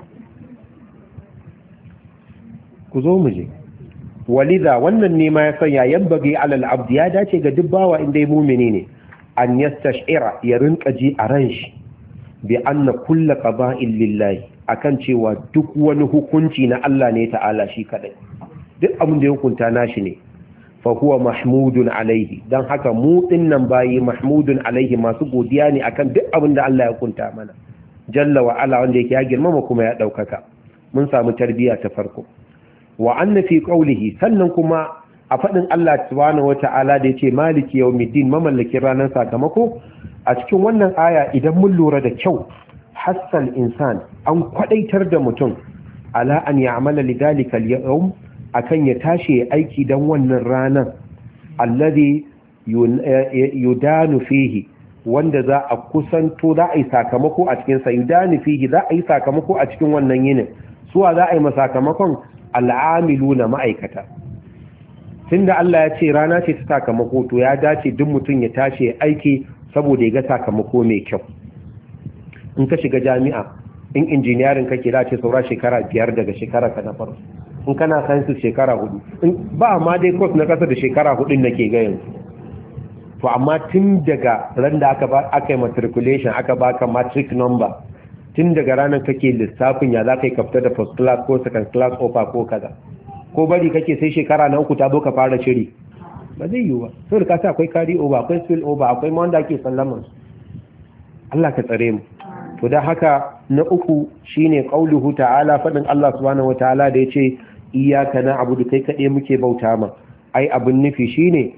Ku zo mu je. Walida wannan ne ma ya sanya yambage alal abdi ya dace ga duk bawa inda ya mumini ne an yastashira ya rinka ji a ran shi bi anna kullu qada'in lillahi akan cewa duk wani hukunci na Allah ne ta'ala shi kadai duk abin da ya hukunta nashi ne fa huwa mahmudun alaihi dan haka mu dinnan bayi mahmudun alaihi masu godiya ne akan duk abin da Allah ya hukunta mana jalla wa ala wanda yake ya girmama kuma ya daukaka mun samu tarbiya ta farko wa anna fi qawlihi sannan kuma a fadin Allah subhanahu wata'ala da yace maliki yawmiddin mamallakin ranar sakamako a cikin wannan aya idan mun lura da kyau hassal insan an kwadaitar da mutum ala an ya'mala lidhalika al-yawm akan ya tashi aiki dan wannan ranar alladhi yudanu fihi wanda za a kusanto za a yi sakamako a cikin sa yudanu fihi za a yi sakamako a cikin wannan yinin suwa za a yi masakamakon al'amiluna ma'aikata tunda Allah ya ce rana ce ta sakamako to ya dace duk mutum ya tashi aiki saboda ya ga sakamako mai kyau in ka shiga jami'a in injiniyarin kake da ce saura shekara 5 daga shekara ka na farko in kana sciences shekara 4 in ba ma dai course na kasa da shekara 4 nake ga yanzu to amma tun daga ran da aka yi matriculation aka baka matric number tun daga ranar kake lissafin ya za ka yi kafta da first class ko second class offer ko kaza ko bari kake sai shekara na 3 ta zo ka fara shiri ba zai yiwu ba sai da kasa akwai carry over akwai spill over akwai ma wanda ake sallaman Allah ka tsare mu to da haka na uku shine qauluhu ta'ala fadin Allah subhanahu wataala da yace iyyaka na'budu kai kade muke bauta ma ai abun nufi shine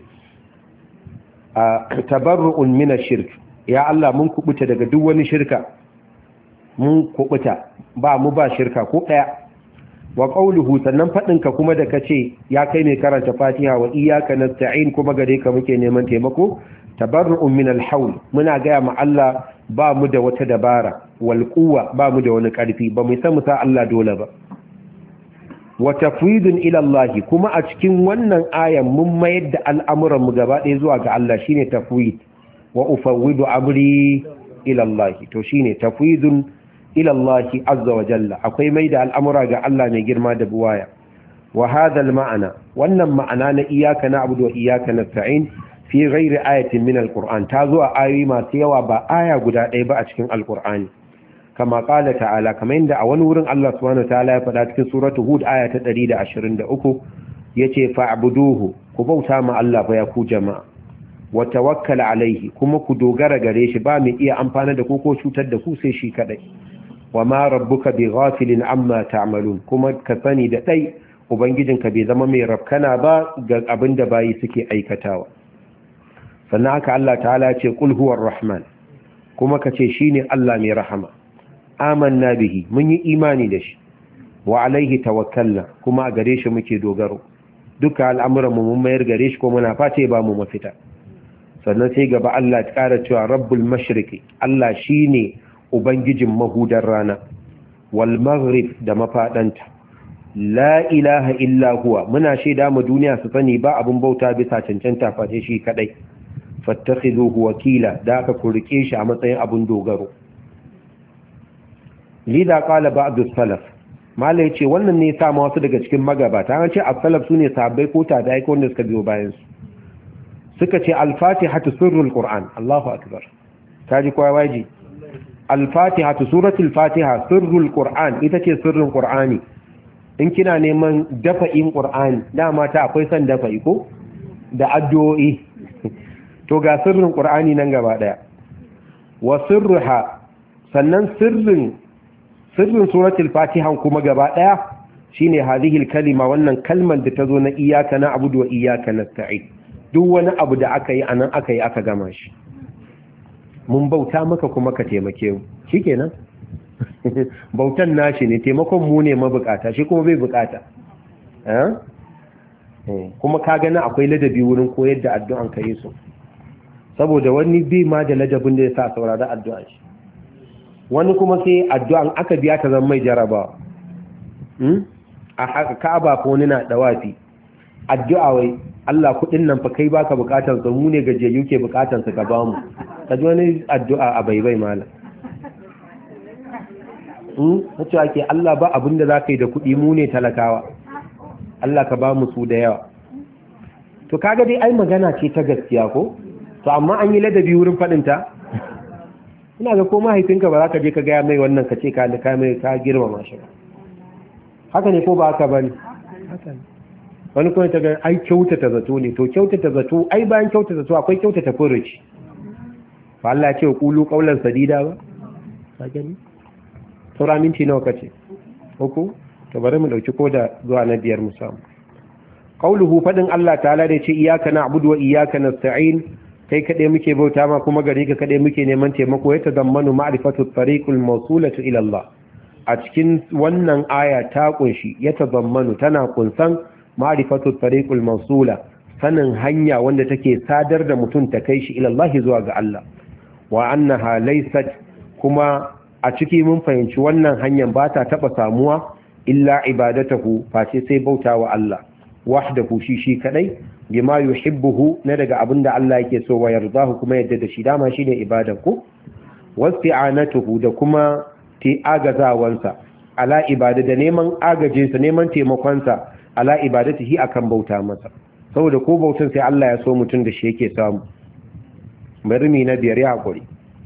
tabarru'un min ash-shirk ya Allah mun kubuta daga duk wani shirka mun kubuta ba mu ba shirka ko daya wa qawluhu sannan fadin ka kuma da kace ya kai ne karanta Fatiha wa iyyaka nasta'in kuma gare ka muke neman taimako tabarru'un min al-hawl muna ga ma Allah ba mu da wata dabara wal quwwa ba mu da wani karfi ba mu san mu sa Allah dole ba wa tafwidun ila Allah kuma a cikin wannan ayan mun mayar da al'amuran mu gaba ɗaya zuwa ga Allah shine tafwid wa ufawwidu amri ila Allah to shine tafwidun ila Allah azza wa jalla akwai mai da al'amura ga Allah mai girma da buwaya wa hadha al-ma'ana wannan ma'ana na iyyaka na'budu wa iyyaka nasta'in fi ghairi ayatin min al-Qur'an ta zo a ayoyi masu yawa ba aya guda ɗaya ba a cikin al-Qur'ani kama qala ta'ala kamar inda a wani wurin Allah subhanahu wa ta'ala ya faɗa cikin suratu Hud aya ta 123 yace fa'buduhu ku bauta ma Allah fa ya ku jama'a wa tawakkal alaihi kuma ku dogara gare shi ba mai iya amfana da ku ko cutar da ku sai shi kadai wa ma rabbuka bighafilin amma ta'malun kuma ka sani da dai ubangijinka bai zama mai rafkana ba ga abinda bayi suke aikatawa sannan haka Allah ta'ala ce qul huwar rahman kuma kace shine Allah mai rahama amanna bihi mun yi imani da shi wa alaihi tawakkalna kuma a gare shi muke dogaro duka al'amuran mu mun mayar gare shi ko muna fata ba mu mafita sannan sai gaba Allah ya ƙara cewa rabbul mashriqi Allah shine ubangijin mahudar rana wal maghrib da mafadanta la ilaha illa huwa muna shaida mu duniya su sani ba abun bauta bisa cancanta face shi kadai fattakhizuhu wakila da aka kurike shi a matsayin abun dogaro lida qala ba'd as-salaf mala yace wannan ne sa ma wasu daga cikin magabata an ce as-salaf sune sahabbai ko tabi'ai ko wanda suka biyo bayan su suka ce al-fatihatu sirrul qur'an Allahu akbar kaji kowa waji al-fatiha suratul fatiha sirrul qur'an ita ce sirrin qur'ani. In kina neman dafa'in qur'ani dama ta akwai san dafa'i ko da addu'o'i to ga sirrin qur'ani nan gaba daya wa sirruha sannan sirrin suratul fatiha kuma gaba daya shine hadhihi kalima wannan kalmar da tazo na iyyaka na'budu wa iyyaka nasta'in duk wani abu da aka yi anan aka gama shi. Mun bauta maka kuma ka taimake mu shikenan bautan nashi ne, taimakon mu ne mabukata, shi kuma bai bukata kuma ka gani akwai ladabi wurin koyar da addu'an ka yi su, saboda wani bi ma da ladabin da ya sa saurari addu'an shi, wani kuma sai addu'an aka biya ta zama mai jarabawa. A haka Ka'aba ko wani na dawafi addu'a wai Allah kudin nan fa kai baka bukatar sa, mu ne gajiyayyu ke bukatar sa ka ba mu, kaji wani addu'a a baibai malam. Wace ake Allah ba abinda za ka yi da kuɗi, mu ne talakawa, Allah ka ba mu su da yawa. To kaga dai ai magana ce ta gaskiya ko? To amma an yi ladabi wurin faɗinta? Ina ga ko mahaifinka ba za ka je ka gaya mai wannan ka ce ka girmama shi ba. Haka ne ko ba haka ba ne? Haka ne. Wani kuma ta ga ai kyautata zato ne, to kyautata zato ai bayan kyautata zato akwai kyautata furuci. Ba Allah ya ce qulu qawlan sadida ba? Ka gani? Saura minti nawa kace? Uku? To bari mu dauki koda zuwa na biyar mu samu. Qauluhu fadin Allah ta'ala da ce iyyaka na'budu wa iyyaka nasta'in, kai kade muke bauta ma kuma gare ka kade muke neman taimako, ya tazammanu ma'rifatu at-tariqul mawsulatu ila Allah. A cikin wannan aya ta kunshi ya tazammanu tana kunsan ma'rifatu at-tariqul mawsula, sanin hanya wanda take sadar da mutum ta kai shi ila Allah zuwa ga Allah. Wa annaha laysat, kuma a ciki mun fahimci wannan hanyar ba ta taba samuwa illa ibadatahu, face sai bautawa Allah wahdahu shi kadai, bima yuhibbuhu, na daga abinda Allah yake so, wa yardahu, kuma yadda da shi, dama shine ibadar ku, wasti'anatuhu, da kuma agazawansa ala ibada, da neman agajinsa, neman taimakonsa ala ibadatihi, akan bauta masa, saboda ko bautan sai Allah ya so mutum da shi yake samu. Bari mi na biyar ya hakuri.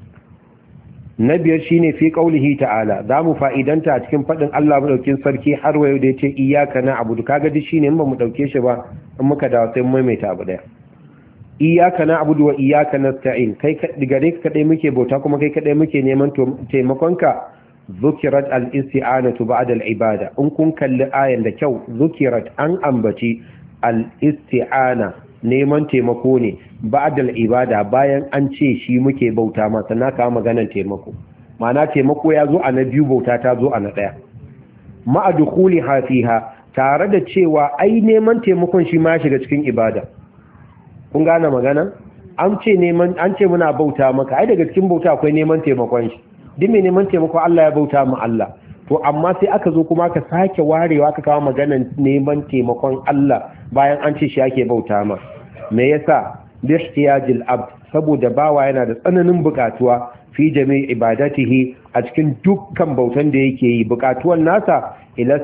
Na biyar shine fi qaulihi ta'ala, zamu fa'idanta a cikin fadin Allah madaukin sarki har wayo da yace iyyaka na'budu, kaga duk shine in ba mu dauke shi ba in muka dawo sai mu maimaita abu daya. Iyyaka na'budu wa iyyaka nasta'in, kai gare ka kadai muke bauta kuma kai kadai muke neman taimakonka. Zukirat al-isti'anatu ba'da al-ibada, in kun kalli ayan da kyau, zukirat an ambaci al-isti'ana, neman taimako ne ba'dal ibada, bayan an ce shi muke bauta masa, na kawo maganar taimako, ma'ana taimako ya zo a na biyu, bauta ta zo a na daya. Ma'adkhuli hafiha, tare da cewa ai neman taimakon shi ma shiga cikin ibada. Kun gane magana? An ce muna bauta maka, ai daga cikin bauta akwai neman taimakon shi. Duk mai neman taimako Allah ya bauta mu Allah. To amma sai aka zo kuma ka sake warewa, aka kawo maganar neman taimakon Allah bayan an ce shi ake bauta ma. Me yasa? Bi ihtiyajil abd, saboda bawa yana da tsananin bukatuwa fi jami'i ibadatihi, a cikin dukkan bautan da yake yi, bukatuwan nasa ila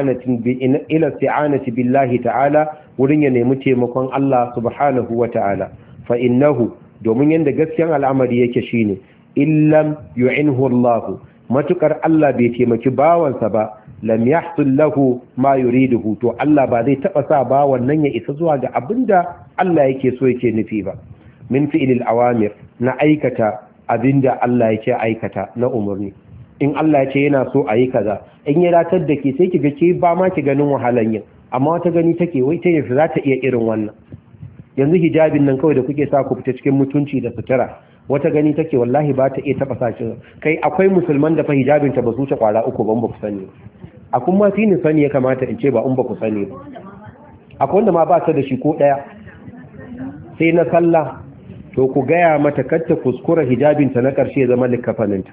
isti'anati billahi ta'ala, wurin ya nemi taimakon Allah subhanahu wa ta'ala. Fa innahu, domin yanda gaskiyan al'amari yake shine, illam yu'inhu Allah, matukar Allah bai taimaki bawansa ba, lam yahsul lahu ma yuriduhu, to Allah ba zai taba sa bawan nan ya isa zuwa ga abinda Allah yake so yake nufi ba. Min fi'lil awamir, na aikata abinda Allah yake aikata na umarni. In Allah ya ce yana so a yi kaza, in ya ratar da ke sai ki ga ke ba ma ki ganin wahalan yin, amma wata gani take wai ta yafi za ta iya irin wannan. Yanzu hijabin nan kawai da kuke sa ku fita cikin mutunci da sutura, wata gani take wallahi ba ta iya taba sashi. Kai akwai musulman da fa hijabin ta ba su ta kwara uku ban ba ku sani. Akun ma fini sani ya kamata in ce ba in ba ku sani ba. Akwai wanda ma ba ta da shi ko daya. Sai na sallah, to ku gaya mata kar ta kuskura hijabin ta na karshe ya zama likafaninta.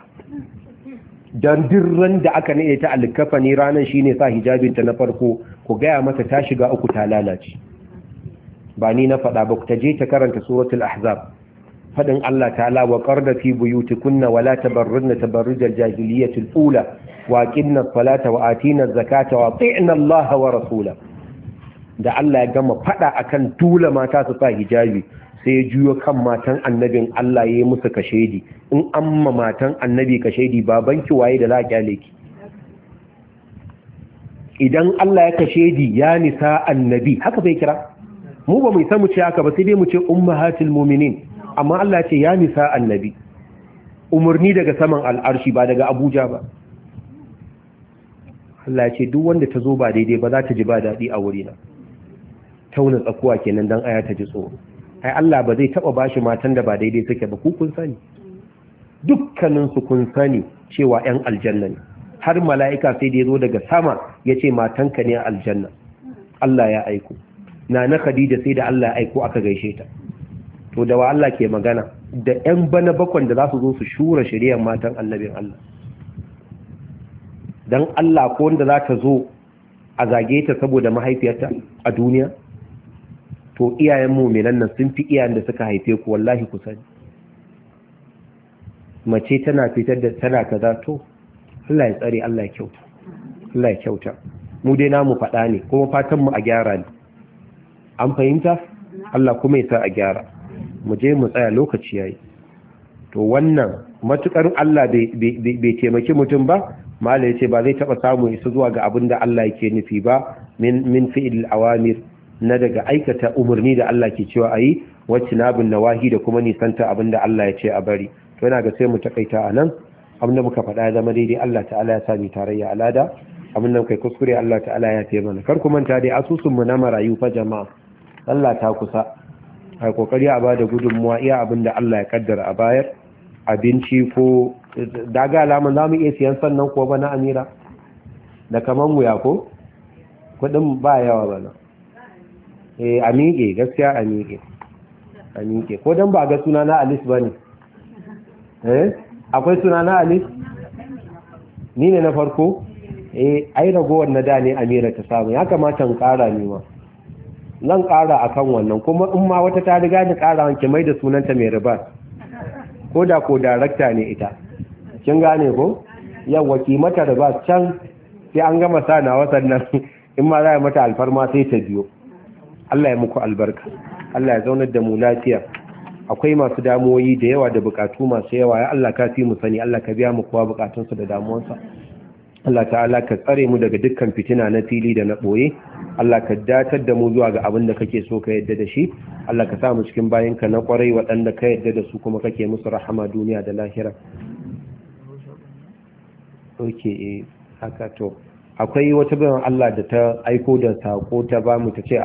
Dan dirran da aka nade ta alkafani ranan shine sa hijabin ta na farko, ku gaya mata ta shiga uku ta lalace. Ba ni na faɗa ba, ku ta je ta karanta suratul ahzab. Fadin Allah ta'ala, wa qarna fi buyutikunna wa la tabarrujna tabarrujal jahiliyatil ula wa aqimna as-salata wa atina az-zakata wa ati'na Allah wa rasulahu. da Allah ya gama fada akan dole mata su sa hijabi sai ya juyo kan matan annabin Allah ya yi musu kashedi. In amma matan annabi kashedi babanki waye da za a kyale ki? Idan Allah ya kashedi ya nisa annabi haka bai kira, mu ba mu san mu ce haka ba, sai dai mu ce ummahatul mu'minin, amma Allah ya ce ya nisa annabi, umarni daga saman al'arshi ba daga Abuja ba. Allah ya ce duk wanda ta zo ba daidai ba za ta ji ba daɗi a wurina. Tauna tsakuwa kenan dan aya ta ji tsoro. Ai Allah ba zai taba bashi matan da ba daidai suke ba, ku kun sani, dukkanin su kun sani cewa ƴan aljanna ne. Har mala'ika sai da yazo daga sama yace matanka ne a aljanna, Allah ya aiko. Nana Khadija sai da Allah ya aiko aka gaishe ta. To da wa Allah ke magana? Da ƴan bana bakwan da za su zo su shura shari'ar matan annabin Allah. Dan Allah ko wanda za ta zo a zage ta saboda mahaifiyarta a duniya? To iyayen mu'minan nan sun fi iyayen da suka haife ku, wallahi ku sani. Mace tana fitar da tana kaza, to Allah ya tsare, Allah ya kyauta, Allah ya kyauta. Mu dai namu faɗa ne kuma fatan mu a gyara ne, an fahimta? Allah kuma ya sa a gyara. Mu je mu tsaya, lokaci yayi. To wannan matukar Allah bai taimaki mutum ba, mala yace ba zai taba samu isa zuwa ga abin da Allah yake nufi ba, min fi'il awamir, na daga aikata umarni da Allah ke cewa ayi, wacce nabin nawahi da kuma nisanta abin da Allah ya ce a bari. To yana ga sai mu takaita anan, abin da muka faɗa ya zama daidai Allah ta'ala ya sami tarayya alada, abin da kai kuskure Allah ta'ala ya fiye mana. Kar ku manta dai asusun mu na marayu fa jama'a, Allah ta kusa, ai kokari a bada gudunmuwa iya abin da Allah ya kaddara a bayar, abinci ko daga alaman za mu iya siyan sannan ko ba na Amira da kaman wuya ko kudin ba yawa bana. A miƙe gaskiya, a miƙe ko don ba ga suna na Alice ba ne? Akwai suna na Alice? Ni ne na farko? Ai ragowar na da ne Amira ta samu, ya kamata in ƙara ne ma, zan ƙara a kan wannan, kuma in ma wata ta riga ni ƙara wanke mai da sunanta mai riba, ko da ko darakta ne ita, kin gane ko? Yawwa ki mata riba can sai an gama sa na wasannan, in ma za a mata alfarma sai ta biyo. Allah ya muku albarka, Allah ya zaunar da mu lafiya. Akwai masu damuwoyi da yawa da bukatu masu yawa, ya Allah ka fi mu sani, Allah ka biya mu kowa bukatunsa da damuwansa. Allah ta'ala ka tsare mu daga dukkan fitina na fili da na boye. Allah ka datar da mu zuwa ga abin da kake so ka yadda da shi. Allah ka sa mu cikin bayinka na kwarai waɗanda ka yadda da su kuma kake musu rahama duniya da lahira. Okay, haka to. Akwai wata bayan Allah da ta aiko da sako ta ba mu ta ce a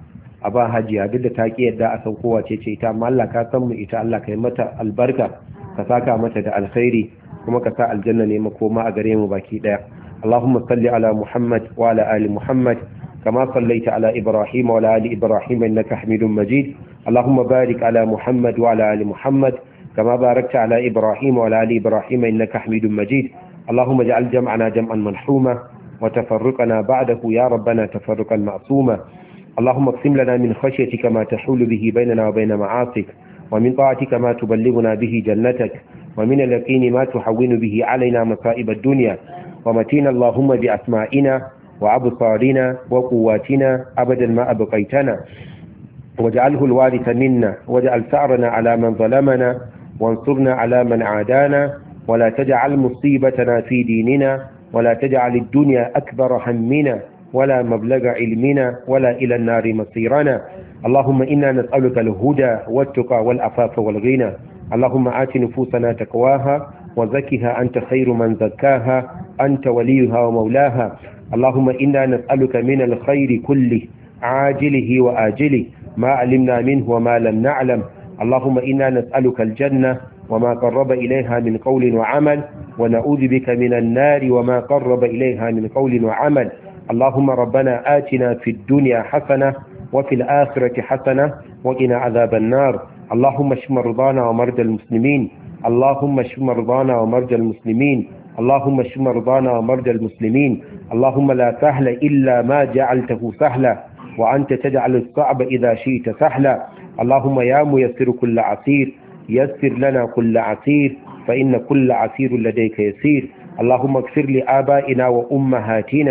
ba hajiya, duk da ta ki yadda a san kowa ce ita, amma Allah ka san mu ita, Allah ka yi mata albarka, ka saka mata da alkhairi, kuma ka sa aljanna ne makoma a gare mu baki daya. Allahumma salli ala Muhammad wa ala ali Muhammad kama sallaita ala Ibrahim wa ala ali Ibrahim innaka Hamidum Majid. Allahumma barik ala Muhammad wa ala ali Muhammad kama barakta ala Ibrahim wa ala ali Ibrahim innaka Hamidum Majid. Allahumma ij'al jam'ana jam'an marhuma وتفرقنا بعده يا ربنا تفرقا معصوما. اللهم اقسم لنا من خشيتك ما تحول به بيننا وبين معاصيك، ومن طاعتك ما تبلغنا به جنتك، ومن اليقين ما تحول به علينا مصائب الدنيا، ومتينا اللهم بأسمائنا وأبصارنا وقواتنا أبدا ما أبقيتنا، واجعله الوارث منا، واجعل ثأرنا على من ظلمنا، وانصرنا على من عادانا، ولا تجعل مصيبتنا في ديننا، ولا تجعل الدنيا أكبر همنا ولا مبلغ علمنا ولا إلى النار مصيرنا. اللهم إنا نسألك الهدى والتقى والعفاف والغنى. اللهم آت نفوسنا تقواها وزكها أنت خير من زكاها، أنت وليها ومولاها. اللهم إنا نسألك من الخير كله عاجله وآجله ما علمنا منه وما لم نعلم. اللهم إنا نسألك الجنة وما قرب إليها من قول وعمل، ونعوذ بك من النار وما قرب إليها من قول وعمل. اللهم ربنا آتنا في الدنيا حسنة وفي الآخرة حسنة وقنا عذاب النار. اللهم اشف مرضانا ومرضى المسلمين، اللهم اشف مرضانا ومرضى المسلمين، اللهم اشف مرضانا ومرضى المسلمين. اللهم لا سهل إلا ما جعلته سهلا، وأنت تجعل الصعب إذا شئت سهلا. اللهم يا ميسر كل عسير يسر لنا كل عسير، فإن كل عسير لديك يسير. اللهم اغفر لآبائنا وأمهاتنا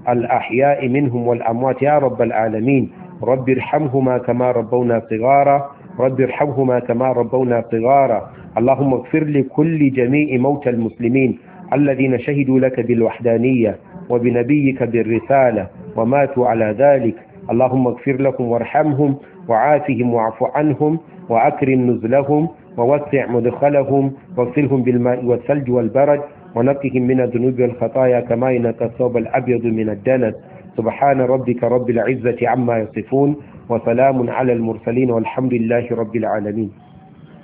الأحياء منهم والأموات يا رب العالمين. رب ارحمهما كما ربونا صغارا رب ارحمهما كما ربونا صغارا. اللهم اغفر لكل جميع موتى المسلمين الذين شهدوا لك بالوحدانية وبنبيك بالرسالة وماتوا على ذلك. اللهم اغفر لهم وارحمهم وعافهم واعف عنهم وأكرم نزلهم ووسع مدخلهم واغسلهم بالماء والثلج والبرد ونقهم من الذنوب والخطايا كما ينقى الثوب الأبيض من الدنس. سبحان ربك رب العزة عما يصفون وسلام على المرسلين والحمد لله رب العالمين.